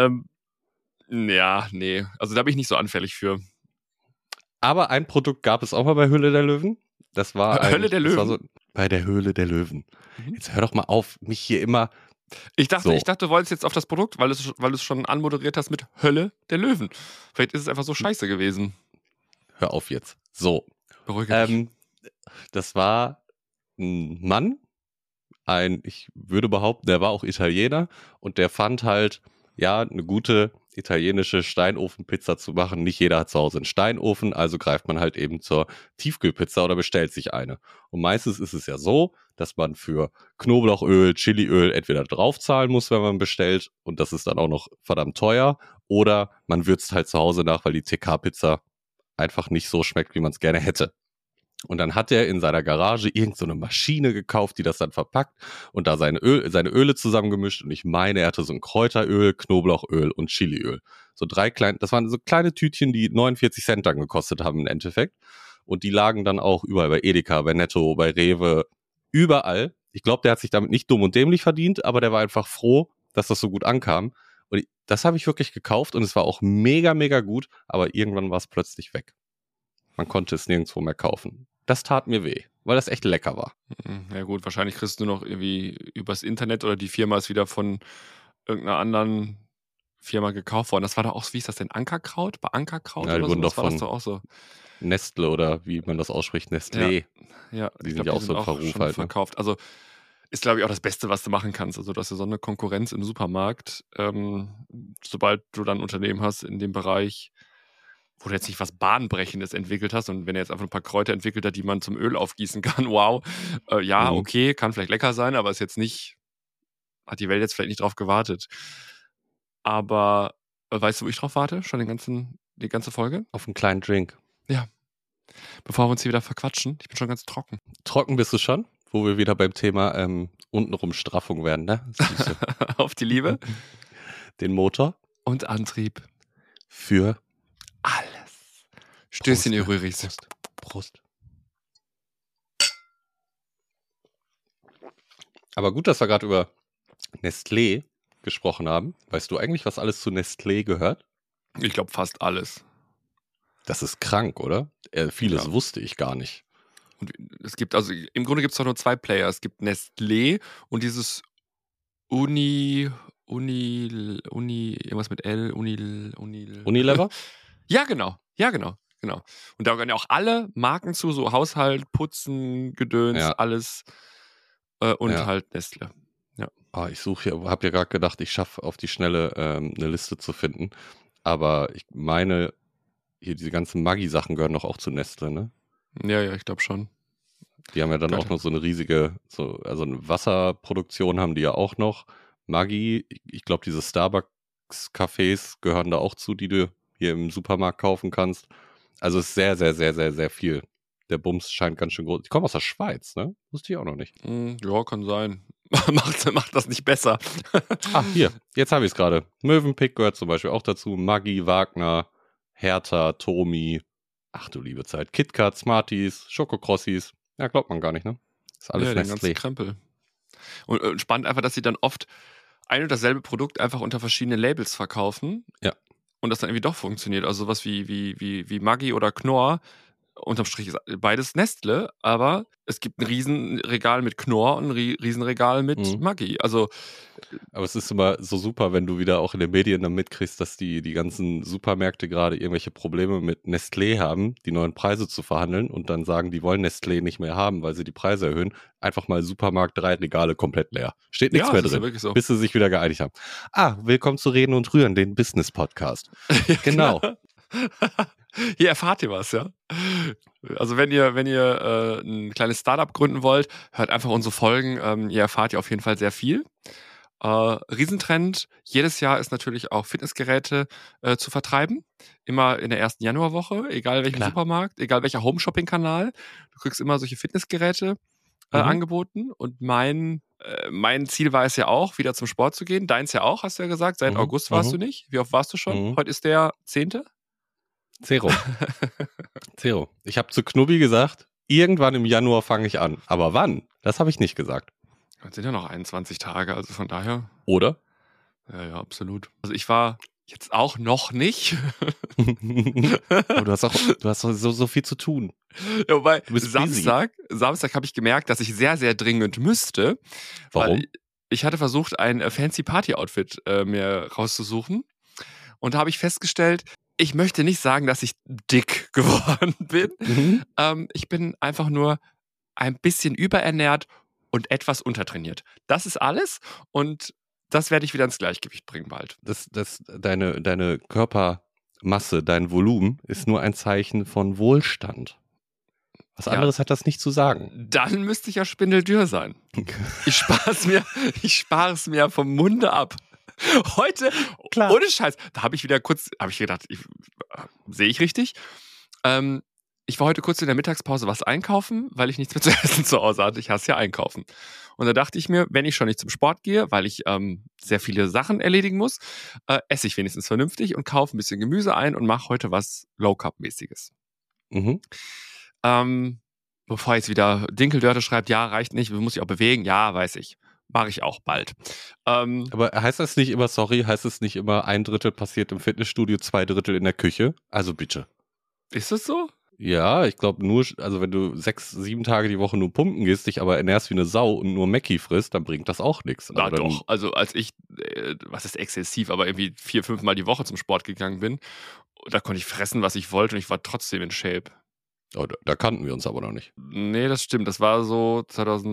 Ja, nee. Also da bin ich nicht so anfällig für. Aber ein Produkt gab es auch mal bei Höhle der Löwen. Das war Hölle der das war so Löwen? bei der Höhle der Löwen. Mhm. Jetzt hör doch mal auf, mich hier immer. Ich dachte, So. du wolltest jetzt auf das Produkt, weil du es schon anmoderiert hast mit Hölle der Löwen. Vielleicht ist es einfach so scheiße gewesen. Hör auf jetzt. So. Beruhige dich. Das war ein Mann, ich würde behaupten, der war auch Italiener und der fand halt, ja, eine gute italienische Steinofenpizza zu machen. Nicht jeder hat zu Hause einen Steinofen, also greift man halt eben zur Tiefkühlpizza oder bestellt sich eine. Und meistens ist es ja so, dass man für Knoblauchöl, Chiliöl entweder draufzahlen muss, wenn man bestellt und das ist dann auch noch verdammt teuer, oder man würzt halt zu Hause nach, weil die TK-Pizza einfach nicht so schmeckt, wie man es gerne hätte. Und dann hat er in seiner Garage irgend so eine Maschine gekauft, die das dann verpackt und da seine Öle zusammengemischt. Und ich meine, er hatte so ein Kräuteröl, Knoblauchöl und Chiliöl. Das waren so kleine Tütchen, die 49 Cent dann gekostet haben im Endeffekt. Und die lagen dann auch überall bei Edeka, bei Netto, bei Rewe, überall. Ich glaube, der hat sich damit nicht dumm und dämlich verdient, aber der war einfach froh, dass das so gut ankam. Und das habe ich wirklich gekauft und es war auch mega, mega gut, aber irgendwann war es plötzlich weg. Man konnte es nirgendwo mehr kaufen. Das tat mir weh, weil das echt lecker war. Ja gut, wahrscheinlich kriegst du noch irgendwie übers Internet oder die Firma ist wieder von irgendeiner anderen Firma gekauft worden. Das war doch auch, wie ist das denn, Ankerkraut? Bei Ankerkraut Ja, die oder wurden so? doch War das von doch auch so. Nestle oder wie man das ausspricht, Nestlé. Ja, Die ich sind glaube, ja die auch sind so im auch Verruf schon halt. Ne? verkauft. Also ist, glaube ich, auch das Beste, was du machen kannst. Also, dass du so eine Konkurrenz im Supermarkt, sobald du dann ein Unternehmen hast in dem Bereich, wo du jetzt nicht was Bahnbrechendes entwickelt hast und wenn er jetzt einfach ein paar Kräuter entwickelt hat, die man zum Öl aufgießen kann, wow. Ja, Mhm. okay, kann vielleicht lecker sein, aber ist jetzt nicht, hat die Welt jetzt vielleicht nicht drauf gewartet. Aber weißt du, wo ich drauf warte? Schon die ganze Folge? Auf einen kleinen Drink. Ja. Bevor wir uns hier wieder verquatschen. Ich bin schon ganz trocken. Trocken bist du schon? wo wir wieder beim Thema untenrum Straffung werden, ne? Süße. Auf die Liebe Den Motor und Antrieb. für Alles. Stößchen, ihr Prost, ne? Rührichs. Prost. Aber gut, dass wir gerade über Nestlé gesprochen haben. Weißt du eigentlich, was alles zu Nestlé gehört? Ich glaube fast alles. Das ist krank, oder? Vieles Ja. wusste ich gar nicht. Und es gibt, also im Grunde gibt es doch nur 2 Player. Es gibt Nestlé und dieses irgendwas mit L, Unilever? Ja, genau. Und da gehören ja auch alle Marken zu, so Haushalt, Putzen, Gedöns, Ja. alles. Und Ja. halt Nestle. Ah, ich habe ja gerade gedacht, ich schaffe auf die Schnelle eine Liste zu finden. Aber ich meine, hier diese ganzen Maggi-Sachen gehören doch auch zu Nestle, ne? Ja, ich glaube schon. Die haben ja dann Gehört. auch noch so eine riesige, also eine Wasserproduktion haben die ja auch noch. Maggi, ich glaube, diese Starbucks-Cafés gehören da auch zu, die du hier im Supermarkt kaufen kannst. Also es ist sehr, sehr, sehr, sehr, sehr viel. Der Bums scheint ganz schön groß. Ich komme aus der Schweiz, ne? Wusste ich auch noch nicht. Ja, kann sein. macht das nicht besser. Ach, hier, jetzt habe ich es gerade. Mövenpick gehört zum Beispiel auch dazu. Maggi, Wagner, Hertha, Tomi. Ach du liebe Zeit. KitKat, Smarties, Schokokrossis. Ja, glaubt man gar nicht, ne? Ist alles Den ganzen Nestlé. Krempel. Und spannend einfach, dass sie dann oft ein und dasselbe Produkt einfach unter verschiedenen Labels verkaufen. Ja. Und das dann irgendwie doch funktioniert. Also sowas wie Maggi oder Knorr. Unterm Strich ist beides Nestle, aber es gibt ein Riesenregal mit Knorr und ein Riesenregal mit Maggi. Also Aber es ist immer so super, wenn du wieder auch in den Medien dann mitkriegst, dass die ganzen Supermärkte gerade irgendwelche Probleme mit Nestlé haben, die neuen Preise zu verhandeln und dann sagen, die wollen Nestlé nicht mehr haben, weil sie die Preise erhöhen. Einfach mal Supermarkt 3 Regale komplett leer. Steht nichts mehr das ist ja drin, wirklich so. bis sie sich wieder geeinigt haben. Willkommen zu Reden und Rühren, den Business-Podcast. Ja, Genau. Hier erfahrt ihr was, ja. Also wenn ihr ein kleines Startup gründen wollt, hört einfach unsere Folgen. Ihr erfahrt ja auf jeden Fall sehr viel. Riesentrend jedes Jahr ist natürlich auch Fitnessgeräte zu vertreiben. Immer in der ersten Januarwoche, egal welchem Klar. Supermarkt, egal welcher Home-Shopping-Kanal. Du kriegst immer solche Fitnessgeräte angeboten. Und mein Ziel war es ja auch, wieder zum Sport zu gehen. Deins ja auch, hast du ja gesagt. Seit August warst du nicht. Wie oft warst du schon? Heute ist der 10. Zero. Ich habe zu Knubbi gesagt, irgendwann im Januar fange ich an. Aber wann? Das habe ich nicht gesagt. Das sind ja noch 21 Tage, also von daher. Oder? Ja, absolut. Also ich war jetzt auch noch nicht. Aber du hast so viel zu tun. Ja, wobei, Du bist Samstag habe ich gemerkt, dass ich sehr, sehr dringend müsste. Warum? Weil ich hatte versucht, ein fancy Party-Outfit mir rauszusuchen. Und da habe ich festgestellt, ich möchte nicht sagen, dass ich dick geworden bin. Ich bin einfach nur ein bisschen überernährt und etwas untertrainiert. Das ist alles und das werde ich wieder ins Gleichgewicht bringen bald. Deine Körpermasse, dein Volumen ist nur ein Zeichen von Wohlstand. Was anderes hat das nicht zu sagen. Dann müsste ich ja spindeldürr sein. Ich spare es mir vom Munde ab. Heute, Klar. ohne Scheiß, da habe ich gedacht, sehe ich richtig? Ich war heute kurz in der Mittagspause was einkaufen, weil ich nichts mehr zu essen zu Hause hatte. Ich hasse ja einkaufen. Und da dachte ich mir, wenn ich schon nicht zum Sport gehe, weil ich sehr viele Sachen erledigen muss, esse ich wenigstens vernünftig und kaufe ein bisschen Gemüse ein und mache heute was Low-Carb-mäßiges. Bevor jetzt wieder Dinkeldörte schreibt, ja, reicht nicht, muss ich auch bewegen, ja, weiß ich. Mache ich auch bald. Aber heißt das nicht immer, heißt es nicht immer, 1/3 passiert im Fitnessstudio, 2/3 in der Küche? Also bitte. Ist das so? Ja, ich glaube also wenn du 6, 7 Tage die Woche nur pumpen gehst, dich aber ernährst wie eine Sau und nur Mackie frisst, dann bringt das auch nichts. Na doch, also als ich, was ist exzessiv, aber irgendwie 4, 5 Mal die Woche zum Sport gegangen bin, da konnte ich fressen, was ich wollte und ich war trotzdem in Shape. Oh, da kannten wir uns aber noch nicht. Nee, das stimmt. Das war so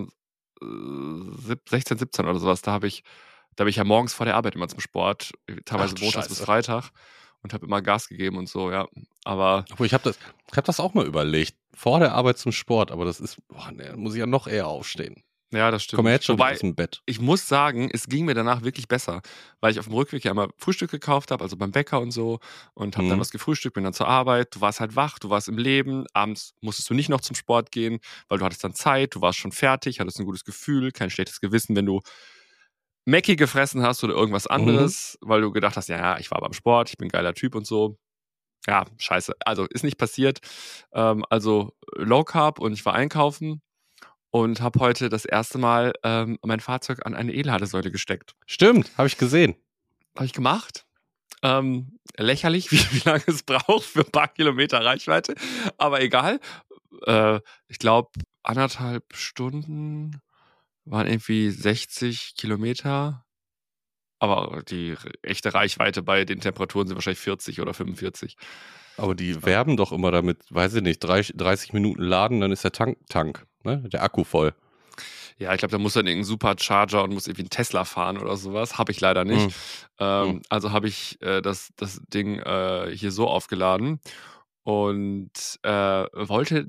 2016, 17 oder sowas. Da bin ich ja morgens vor der Arbeit immer zum Sport, teilweise montags bis Freitag und habe immer Gas gegeben und so, ja. Aber ich habe das auch mal überlegt, vor der Arbeit zum Sport, aber das ist, muss ich ja noch eher aufstehen. Ja, das stimmt. Komm jetzt schon Wobei, aus dem Bett. ich muss sagen, es ging mir danach wirklich besser, weil ich auf dem Rückweg ja immer Frühstück gekauft habe, also beim Bäcker und so, und habe dann was gefrühstückt, bin dann zur Arbeit. Du warst halt wach, du warst im Leben. Abends musstest du nicht noch zum Sport gehen, weil du hattest dann Zeit, du warst schon fertig, hattest ein gutes Gefühl, kein schlechtes Gewissen, wenn du Mackie gefressen hast oder irgendwas anderes, weil du gedacht hast, ja, ich war beim Sport, ich bin ein geiler Typ und so. Ja, scheiße. Also ist nicht passiert. Also Low Carb und ich war einkaufen und habe heute das erste Mal mein Fahrzeug an eine E-Ladesäule gesteckt. Stimmt, habe ich gesehen. Habe ich gemacht. Lächerlich, wie lange es braucht für ein paar Kilometer Reichweite. Aber egal. Ich glaube, 1,5 Stunden waren irgendwie 60 Kilometer. Aber die echte Reichweite bei den Temperaturen sind wahrscheinlich 40 oder 45. Aber die werben doch immer damit, weiß ich nicht, 30 Minuten laden, dann ist der Tank, ne? Der Akku voll. Ja, ich glaube, da muss dann irgendein Supercharger und muss irgendwie einen Tesla fahren oder sowas. Habe ich leider nicht. Also habe ich das Ding hier so aufgeladen und wollte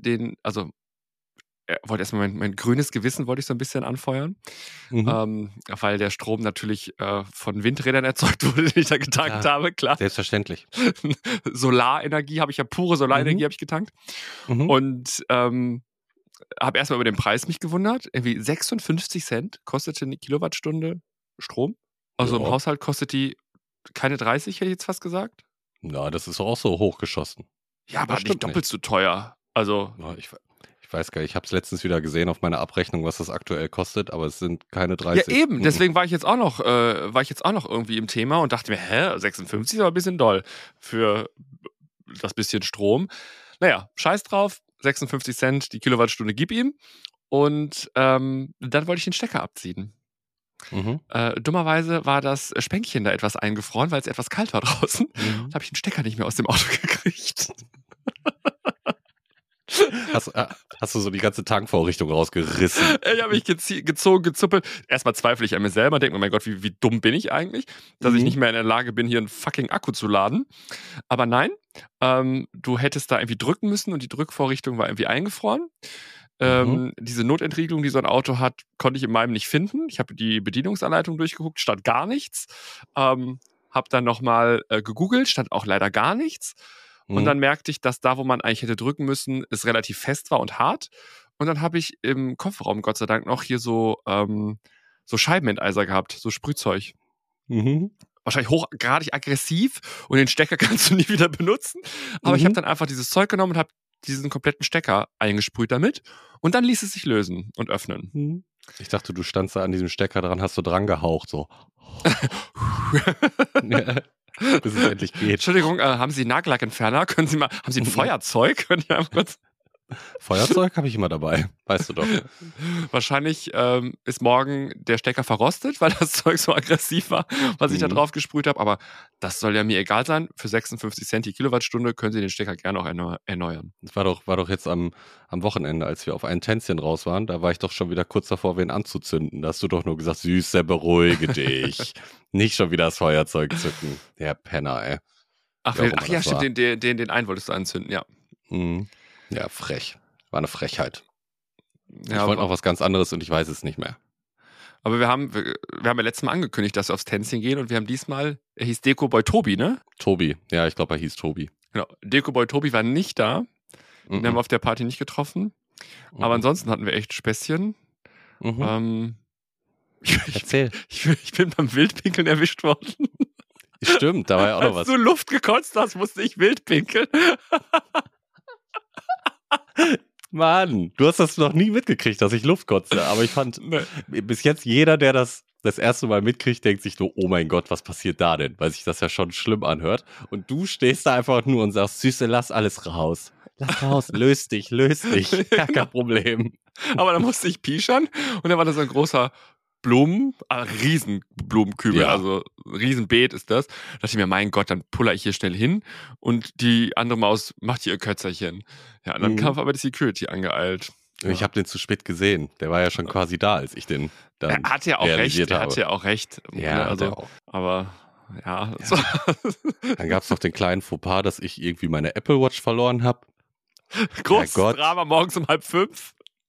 wollte erstmal mein grünes Gewissen wollte ich so ein bisschen anfeuern, weil der Strom natürlich von Windrädern erzeugt wurde, den ich da getankt habe, klar. Selbstverständlich. Solarenergie habe ich ja, pure Solarenergie habe ich getankt. Und habe erstmal über den Preis mich gewundert. Irgendwie 56 Cent kostete eine Kilowattstunde Strom. Also im Haushalt kostet die keine 30, hätte ich jetzt fast gesagt. Na, das ist auch so hochgeschossen. Ja, aber nicht doppelt so teuer. Also ja, ich weiß gar nicht, ich habe es letztens wieder gesehen auf meiner Abrechnung, was das aktuell kostet, aber es sind keine 30. Ja, eben, deswegen war ich jetzt auch noch irgendwie im Thema und dachte mir, 56 ist aber ein bisschen doll für das bisschen Strom. Naja, scheiß drauf, 56 Cent die Kilowattstunde gib ihm. Und dann wollte ich den Stecker abziehen. Dummerweise war das Spänkchen da etwas eingefroren, weil es etwas kalt war draußen. Da habe ich den Stecker nicht mehr aus dem Auto gekriegt. Hast du so die ganze Tankvorrichtung rausgerissen? Ich habe mich gezogen, gezuppelt. Erstmal zweifle ich an mir selber, denke mir, mein Gott, wie dumm bin ich eigentlich, dass ich nicht mehr in der Lage bin, hier einen fucking Akku zu laden. Aber nein, du hättest da irgendwie drücken müssen und die Drückvorrichtung war irgendwie eingefroren. Diese Notentriegelung, die so ein Auto hat, konnte ich in meinem nicht finden. Ich habe die Bedienungsanleitung durchgeguckt, stand gar nichts. Habe dann nochmal gegoogelt, stand auch leider gar nichts. Und dann merkte ich, dass da, wo man eigentlich hätte drücken müssen, es relativ fest war und hart. Und dann habe ich im Kofferraum Gott sei Dank noch hier so Scheibenenteiser gehabt, so Sprühzeug. Wahrscheinlich hochgradig aggressiv und den Stecker kannst du nie wieder benutzen. Aber ich habe dann einfach dieses Zeug genommen und habe diesen kompletten Stecker eingesprüht damit und dann ließ es sich lösen und öffnen. Ich dachte, du standst da an diesem Stecker dran, hast du dran gehaucht, so. Bis es endlich geht. Entschuldigung, haben Sie einen Nagellackentferner? Haben Sie ein Feuerzeug? Können Sie einfach kurz... Feuerzeug habe ich immer dabei, weißt du doch. Wahrscheinlich ist morgen der Stecker verrostet, weil das Zeug so aggressiv war, was ich da drauf gesprüht habe. Aber das soll ja mir egal sein. Für 56 Cent die Kilowattstunde können Sie den Stecker gerne auch erneuern. Das war doch jetzt am Wochenende, als wir auf ein Tänzchen raus waren. Da war ich doch schon wieder kurz davor, wen anzuzünden. Da hast du doch nur gesagt, Süße, beruhige dich. Nicht schon wieder das Feuerzeug zücken. Der Penner, ey. Ach ja, stimmt, den einen wolltest du anzünden, ja. Ja, frech. War eine Frechheit. Ja, ich wollte noch was ganz anderes und ich weiß es nicht mehr. Aber wir haben ja letztes Mal angekündigt, dass wir aufs Tänzchen gehen und wir haben diesmal, er hieß Dekoboy Tobi, ne? Tobi, ja, ich glaube, er hieß Tobi. Genau, Dekoboy Tobi war nicht da. Den haben wir auf der Party nicht getroffen. Aber ansonsten hatten wir echt Späßchen. Erzähl. Ich bin beim Wildpinkeln erwischt worden. Stimmt, da war ja auch noch was. Als du Luft gekotzt hast, musste ich Wildpinkeln. Mann, du hast das noch nie mitgekriegt, dass ich Luft kotze. Aber ich fand, bis jetzt jeder, der das erste Mal mitkriegt, denkt sich so, oh mein Gott, was passiert da denn? Weil sich das ja schon schlimm anhört. Und du stehst da einfach nur und sagst, Süße, lass alles raus. Lass raus, löst dich. Ja, kein Problem. Aber dann musste ich pischern und dann war da so ein großer Riesenblumenkübel, also Riesenbeet ist das. Da dachte ich mir, mein Gott, dann puller ich hier schnell hin und die andere Maus macht hier ihr Kötzerchen. Ja, und dann kam aber die Security angeeilt. Ich habe den zu spät gesehen. Der war ja schon quasi da, als ich den dann hat ja auch recht. Ja, also, auch. Aber ja. Dann gab es noch den kleinen Fauxpas, dass ich irgendwie meine Apple Watch verloren habe. Großes Drama morgens um 4:30.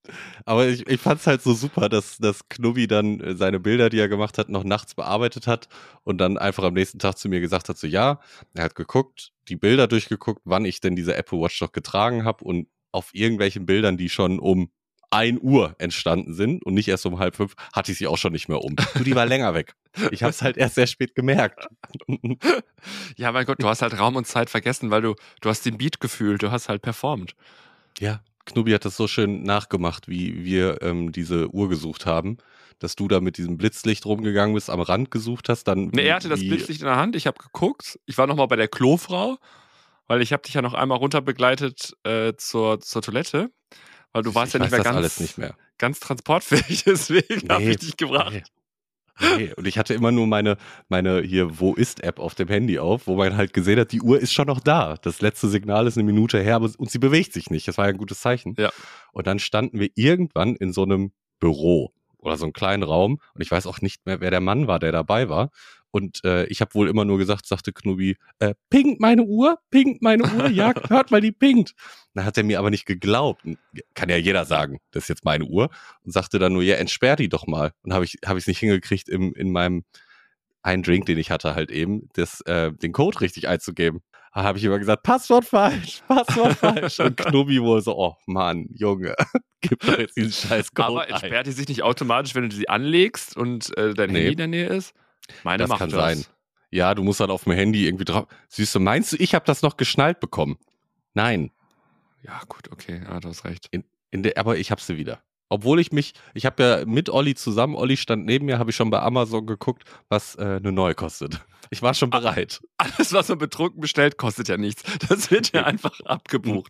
Aber ich fand es halt so super, dass Knubbi dann seine Bilder, die er gemacht hat, noch nachts bearbeitet hat und dann einfach am nächsten Tag zu mir gesagt hat, so ja, er hat geguckt, die Bilder durchgeguckt, wann ich denn diese Apple Watch noch getragen habe und auf irgendwelchen Bildern, die schon um 1 Uhr entstanden sind und nicht erst um 4:30, hatte ich sie auch schon nicht mehr um. Nur die war länger weg. Ich habe es halt erst sehr spät gemerkt. Ja, mein Gott, du hast halt Raum und Zeit vergessen, weil du hast den Beat gefühlt, du hast halt performt. Ja, Knubbi hat das so schön nachgemacht, wie wir diese Uhr gesucht haben, dass du da mit diesem Blitzlicht rumgegangen bist, am Rand gesucht hast, dann Ne, er hatte das Blitzlicht in der Hand, ich habe geguckt, ich war nochmal bei der Klofrau, weil ich habe dich ja noch einmal runter begleitet zur Toilette, weil du warst ja nicht mehr alles nicht mehr. ganz transportfähig, deswegen habe Nee, ich dich gebracht. Nee. Und ich hatte immer nur meine hier Wo ist App auf dem Handy auf, wo man halt gesehen hat, die Uhr ist schon noch da. Das letzte Signal ist 1 Minute her und sie bewegt sich nicht. Das war ja ein gutes Zeichen. Ja. Und dann standen wir irgendwann in so einem Büro oder so einem kleinen Raum und ich weiß auch nicht mehr, wer der Mann war, der dabei war. Und ich habe wohl immer nur gesagt, sagte Knubbi, pinkt meine Uhr, ja, hört mal, die pinkt. Dann hat er mir aber nicht geglaubt. Kann ja jeder sagen, das ist jetzt meine Uhr. Und sagte dann nur, ja, entsperr die doch mal. Und habe ich nicht hingekriegt, in meinem einen Drink, den ich hatte halt eben, den Code richtig einzugeben. Da habe ich immer gesagt, Passwort falsch. Und Knubbi wohl so, oh Mann, Junge, gib doch jetzt diesen scheiß Code Aber entsperrt die sich nicht automatisch, wenn du sie anlegst und dein Handy in der Nähe ist? Meine macht das. Das kann sein. Ja, du musst dann auf dem Handy irgendwie drauf. Siehst du, meinst du, ich habe das noch geschnallt bekommen? Nein. Ja, gut, okay, ja, du hast recht. Aber ich habe sie wieder. Obwohl ich habe ja mit Olli zusammen, Olli stand neben mir, habe ich schon bei Amazon geguckt, was eine neue kostet. Ich war schon bereit. Alles, was man betrunken bestellt, kostet ja nichts. Das wird ja einfach abgebucht.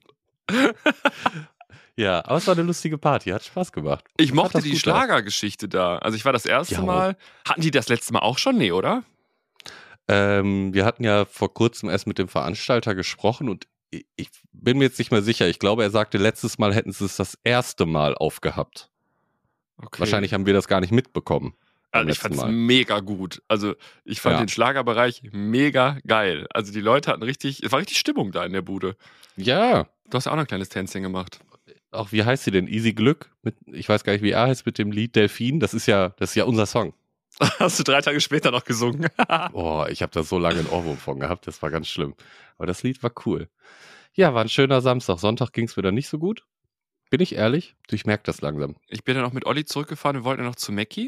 Ja, aber es war eine lustige Party, hat Spaß gemacht. Ich mochte die Schlagergeschichte da. Also ich war das erste Mal. Hatten die das letzte Mal auch schon? Nee, oder? Wir hatten ja vor kurzem erst mit dem Veranstalter gesprochen und ich bin mir jetzt nicht mehr sicher. Ich glaube, er sagte, letztes Mal hätten sie es das erste Mal aufgehabt. Okay. Wahrscheinlich haben wir das gar nicht mitbekommen. Also ich fand es mega gut. Also ich fand den Schlagerbereich mega geil. Also die Leute hatten es war richtig Stimmung da in der Bude. Ja. Du hast ja auch noch ein kleines Tänzchen gemacht. Auch, wie heißt sie denn? Easy Glück? Ich weiß gar nicht, wie er heißt, mit dem Lied Delfin. Das ist ja unser Song. Hast du 3 Tage später noch gesungen? Oh, ich habe da so lange einen Ohrwurm von gehabt. Das war ganz schlimm. Aber das Lied war cool. Ja, war ein schöner Samstag. Sonntag ging es wieder nicht so gut. Bin ich ehrlich? Ich merke das langsam. Ich bin dann auch mit Olli zurückgefahren. Wir wollten ja noch zu Mackie.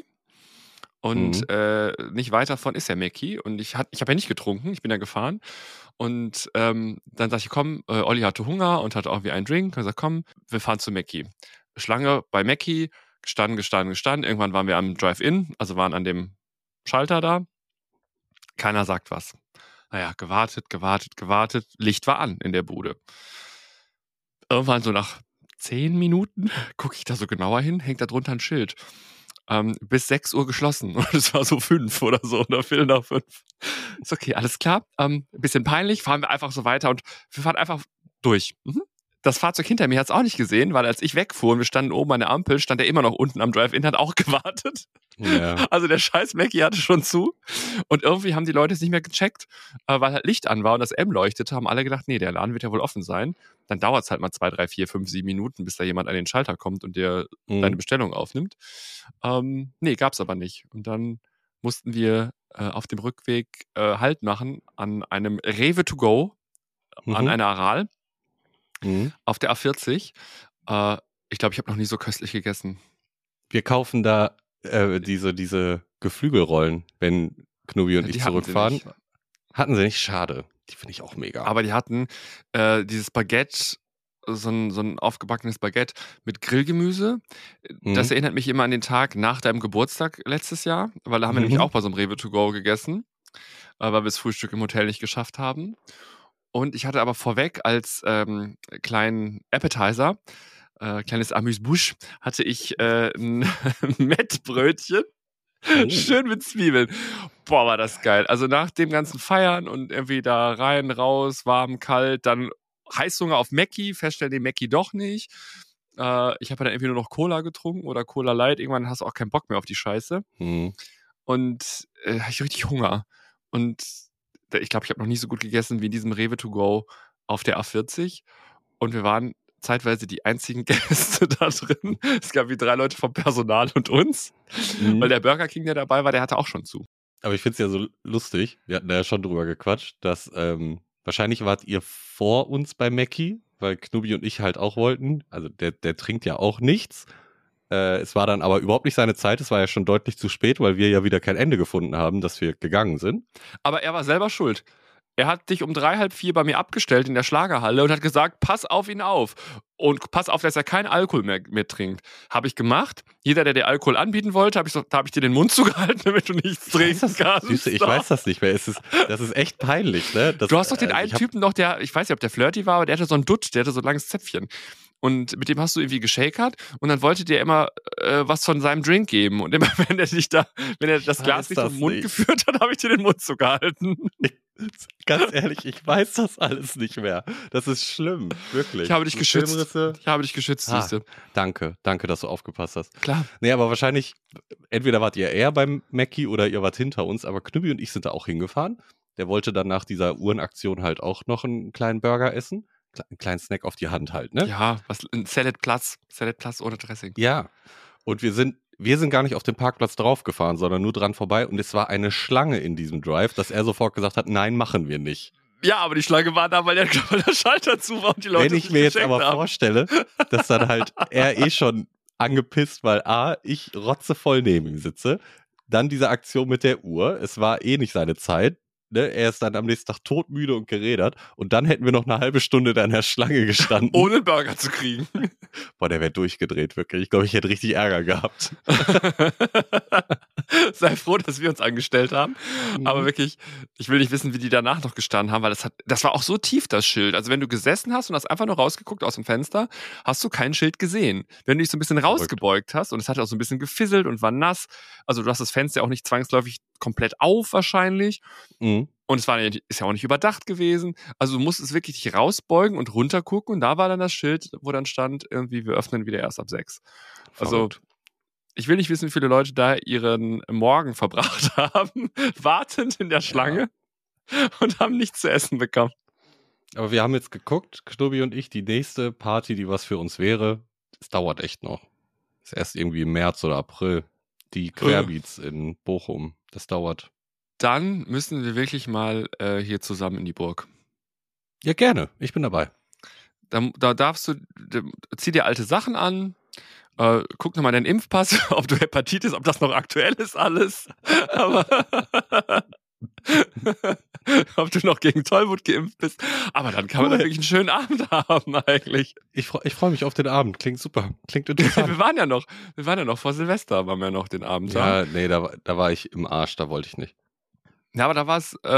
Und nicht weit davon ist ja Mackie. Und ich habe ja nicht getrunken. Ich bin ja gefahren. Und dann sag ich, komm, Olli hatte Hunger und hatte auch wie einen Drink. Und ich sag, komm, wir fahren zu Mackie. Schlange bei Mackie. Gestanden. Irgendwann waren wir am Drive-In. Also waren an dem Schalter da. Keiner sagt was. Naja, gewartet. Licht war an in der Bude. Irgendwann so nach 10 Minuten gucke ich da so genauer hin, hängt da drunter ein Schild. Bis 6 Uhr geschlossen. Und es war so 5 oder so, oder 4:45. Ist okay, alles klar. Bisschen peinlich, fahren wir einfach so weiter und wir fahren einfach durch. Das Fahrzeug hinter mir hat es auch nicht gesehen, weil als ich wegfuhr und wir standen oben an der Ampel, stand er immer noch unten am Drive-In, hat auch gewartet. Ja. Also der scheiß Mackie hatte schon zu. Und irgendwie haben die Leute es nicht mehr gecheckt, weil halt Licht an war und das M leuchtete, haben alle gedacht, nee, der Laden wird ja wohl offen sein. Dann dauert es halt mal 2, 3, 4, 5, 7 Minuten, bis da jemand an den Schalter kommt und dir deine Bestellung aufnimmt. Nee, gab's aber nicht. Und dann mussten wir auf dem Rückweg Halt machen an einem Rewe to go, an einer Aral. Auf der A40. Ich glaube, ich habe noch nie so köstlich gegessen. Wir kaufen da diese Geflügelrollen, wenn Knubbi und ich zurückfahren. Hatten sie nicht? Schade. Die finde ich auch mega. Aber die hatten dieses Baguette, so ein aufgebackenes Baguette mit Grillgemüse. Das erinnert mich immer an den Tag nach deinem Geburtstag letztes Jahr, weil da haben wir nämlich auch bei so einem Rewe to go gegessen, weil wir das Frühstück im Hotel nicht geschafft haben. Und ich hatte aber vorweg als kleinen Appetizer, kleines Amuse-Bouche, hatte ich ein Mettbrötchen. Schön mit Zwiebeln. Boah, war das geil. Also nach dem ganzen Feiern und irgendwie da rein, raus, warm, kalt, dann Heißhunger auf Mackie, feststellen, den Mackie doch nicht. Ich habe dann irgendwie nur noch Cola getrunken oder Cola Light. Irgendwann hast du auch keinen Bock mehr auf die Scheiße. Und hatte ich richtig Hunger. Und ich glaube, ich habe noch nie so gut gegessen wie in diesem Rewe to go auf der A40. Und wir waren zeitweise die einzigen Gäste da drin. Es gab wie 3 Leute vom Personal und uns, weil der Burger King, der dabei war, der hatte auch schon zu. Aber ich finde es ja so lustig, wir hatten da ja schon drüber gequatscht, dass wahrscheinlich wart ihr vor uns bei Mackie, weil Knubi und ich halt auch wollten. Also der trinkt ja auch nichts. Es war dann aber überhaupt nicht seine Zeit. Es war ja schon deutlich zu spät, weil wir ja wieder kein Ende gefunden haben, dass wir gegangen sind. Aber er war selber schuld. Er hat dich um 3:30 bei mir abgestellt in der Schlagerhalle und hat gesagt, pass auf ihn auf. Und pass auf, dass er keinen Alkohol mehr trinkt. Habe ich gemacht. Jeder, der dir Alkohol anbieten wollte, da hab ich dir den Mund zugehalten, damit du nichts trinken kannst. Süße, ich weiß das nicht mehr. Das ist echt peinlich, ne? Du hast doch den einen Typen noch, ich weiß nicht, ob der flirty war, aber der hatte so einen Dutt, der hatte so ein langes Zäpfchen. Und mit dem hast du irgendwie geschakert und dann wollte der immer was von seinem Drink geben. Und immer, wenn er das Glas Richtung Mund geführt hat, habe ich dir den Mund zugehalten. Ganz ehrlich, ich weiß das alles nicht mehr. Das ist schlimm, wirklich. Ich habe dich geschützt. Siehste. Danke, dass du aufgepasst hast. Klar. Nee, aber wahrscheinlich, entweder wart ihr eher beim Mackie oder ihr wart hinter uns, aber Knübi und ich sind da auch hingefahren. Der wollte dann nach dieser Uhrenaktion halt auch noch einen kleinen Burger essen. Einen kleinen Snack auf die Hand halt, ne? Ja, ein Salad Plus ohne Dressing. Ja, und wir sind gar nicht auf dem Parkplatz draufgefahren, sondern nur dran vorbei und es war eine Schlange in diesem Drive, dass er sofort gesagt hat, nein, machen wir nicht. Ja, aber die Schlange war da, weil der Schalter zu war und die Leute Wenn ich mir jetzt aber vorstelle, dass dann halt er schon angepisst, weil ich rotzevoll neben ihm sitze, dann diese Aktion mit der Uhr, es war nicht seine Zeit, ne? Er ist dann am nächsten Tag todmüde und gerädert und dann hätten wir noch eine halbe Stunde da in der Schlange gestanden. Ohne einen Burger zu kriegen. Boah, der wäre durchgedreht, wirklich. Ich glaube, ich hätte richtig Ärger gehabt. Sei froh, dass wir uns angestellt haben. Aber wirklich, ich will nicht wissen, wie die danach noch gestanden haben, weil das war auch so tief, das Schild. Also wenn du gesessen hast und hast einfach nur rausgeguckt aus dem Fenster, hast du kein Schild gesehen. Wenn du dich so ein bisschen rausgebeugt hast und es hat auch so ein bisschen gefisselt und war nass, also du hast das Fenster auch nicht zwangsläufig komplett auf wahrscheinlich. Und es ist ja auch nicht überdacht gewesen. Also du musstest wirklich dich rausbeugen und runtergucken und da war dann das Schild, wo dann stand, irgendwie, wir öffnen wieder erst ab 6. Also ich will nicht wissen, wie viele Leute da ihren Morgen verbracht haben, wartend in der Schlange und haben nichts zu essen bekommen. Aber wir haben jetzt geguckt, Knubi und ich, die nächste Party, die was für uns wäre, das dauert echt noch. Das ist erst irgendwie im März oder April. Die Querbeats in Bochum, das dauert. Dann müssen wir wirklich mal hier zusammen in die Burg. Ja, gerne. Ich bin dabei. Da darfst du, zieh dir alte Sachen an, guck nochmal deinen Impfpass, ob du Hepatitis, ob das noch aktuell ist alles. Aber ob du noch gegen Tollwut geimpft bist. Aber dann kann man dann wirklich einen schönen Abend haben eigentlich. Ich freu mich auf den Abend. Klingt super. Klingt interessant. Wir waren ja noch vor Silvester, waren wir noch den Abend. Ja, nee, da war ich im Arsch, da wollte ich nicht. Ja, aber da war es,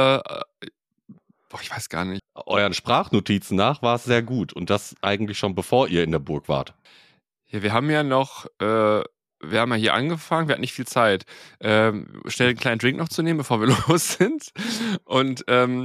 ich weiß gar nicht. Euren Sprachnotizen nach war es sehr gut. Und das eigentlich schon bevor ihr in der Burg wart. Ja, wir haben ja hier angefangen, wir hatten nicht viel Zeit, schnell einen kleinen Drink noch zu nehmen, bevor wir los sind. Und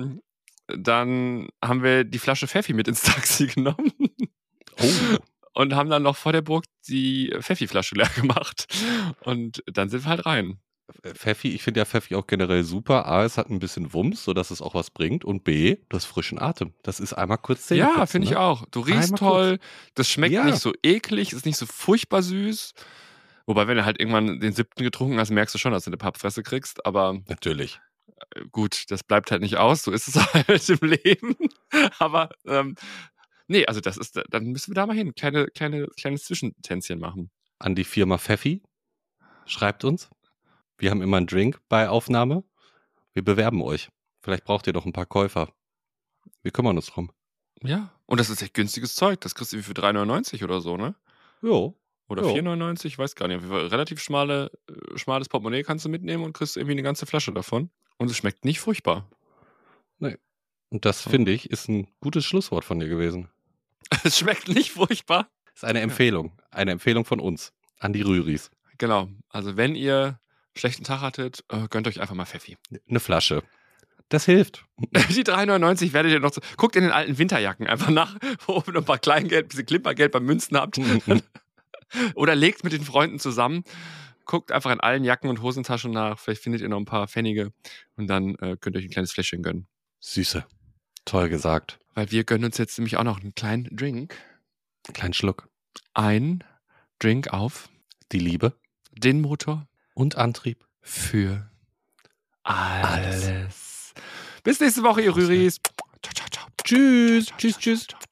dann haben wir die Flasche Pfeffi mit ins Taxi genommen. Oh. Und haben dann noch vor der Burg die Pfeffi-Flasche leer gemacht. Und dann sind wir halt rein. Pfeffi, ich finde ja Pfeffi auch generell super. A, es hat ein bisschen Wumms, sodass es auch was bringt. Und B, du hast frischen Atem. Das ist einmal kurz Zähne putzen, ja, finde ich auch. Du riechst toll, das schmeckt nicht so eklig, ist nicht so furchtbar süß. Wobei, wenn du halt irgendwann den 7. getrunken hast, merkst du schon, dass du eine Pappfresse kriegst. Aber natürlich. Gut, das bleibt halt nicht aus. So ist es halt im Leben. Aber nee, also dann müssen wir da mal hin. Kleines Zwischentänzchen machen. An die Firma Pfeffi. Schreibt uns. Wir haben immer einen Drink bei Aufnahme. Wir bewerben euch. Vielleicht braucht ihr noch ein paar Käufer. Wir kümmern uns drum. Ja, und das ist echt günstiges Zeug. Das kriegst du für 3,99 oder so, ne? Jo. Oder 4,99, ich weiß gar nicht. Relativ schmales Portemonnaie kannst du mitnehmen und kriegst irgendwie eine ganze Flasche davon. Und es schmeckt nicht furchtbar. Nee. Und das, finde ich, ist ein gutes Schlusswort von dir gewesen. Es schmeckt nicht furchtbar. Das ist eine Empfehlung. Eine Empfehlung von uns an die Rühris. Genau. Also wenn ihr schlechten Tag hattet, gönnt euch einfach mal Pfeffi. Eine Flasche. Das hilft. Die 3,99 werdet ihr noch guckt in den alten Winterjacken einfach nach, wo ihr noch ein paar Kleingeld, ein bisschen Klimpergeld beim Münzen habt. Oder legt mit den Freunden zusammen. Guckt einfach in allen Jacken und Hosentaschen nach. Vielleicht findet ihr noch ein paar Pfennige. Und dann könnt ihr euch ein kleines Fläschchen gönnen. Süße. Toll gesagt. Weil wir gönnen uns jetzt nämlich auch noch einen kleinen Drink. Kleinen Schluck. Ein Drink auf Die Liebe den Motor und Antrieb für alles. Bis nächste Woche, ihr Rüris. Ciao, ciao, ciao. Tschüss. Tschüss.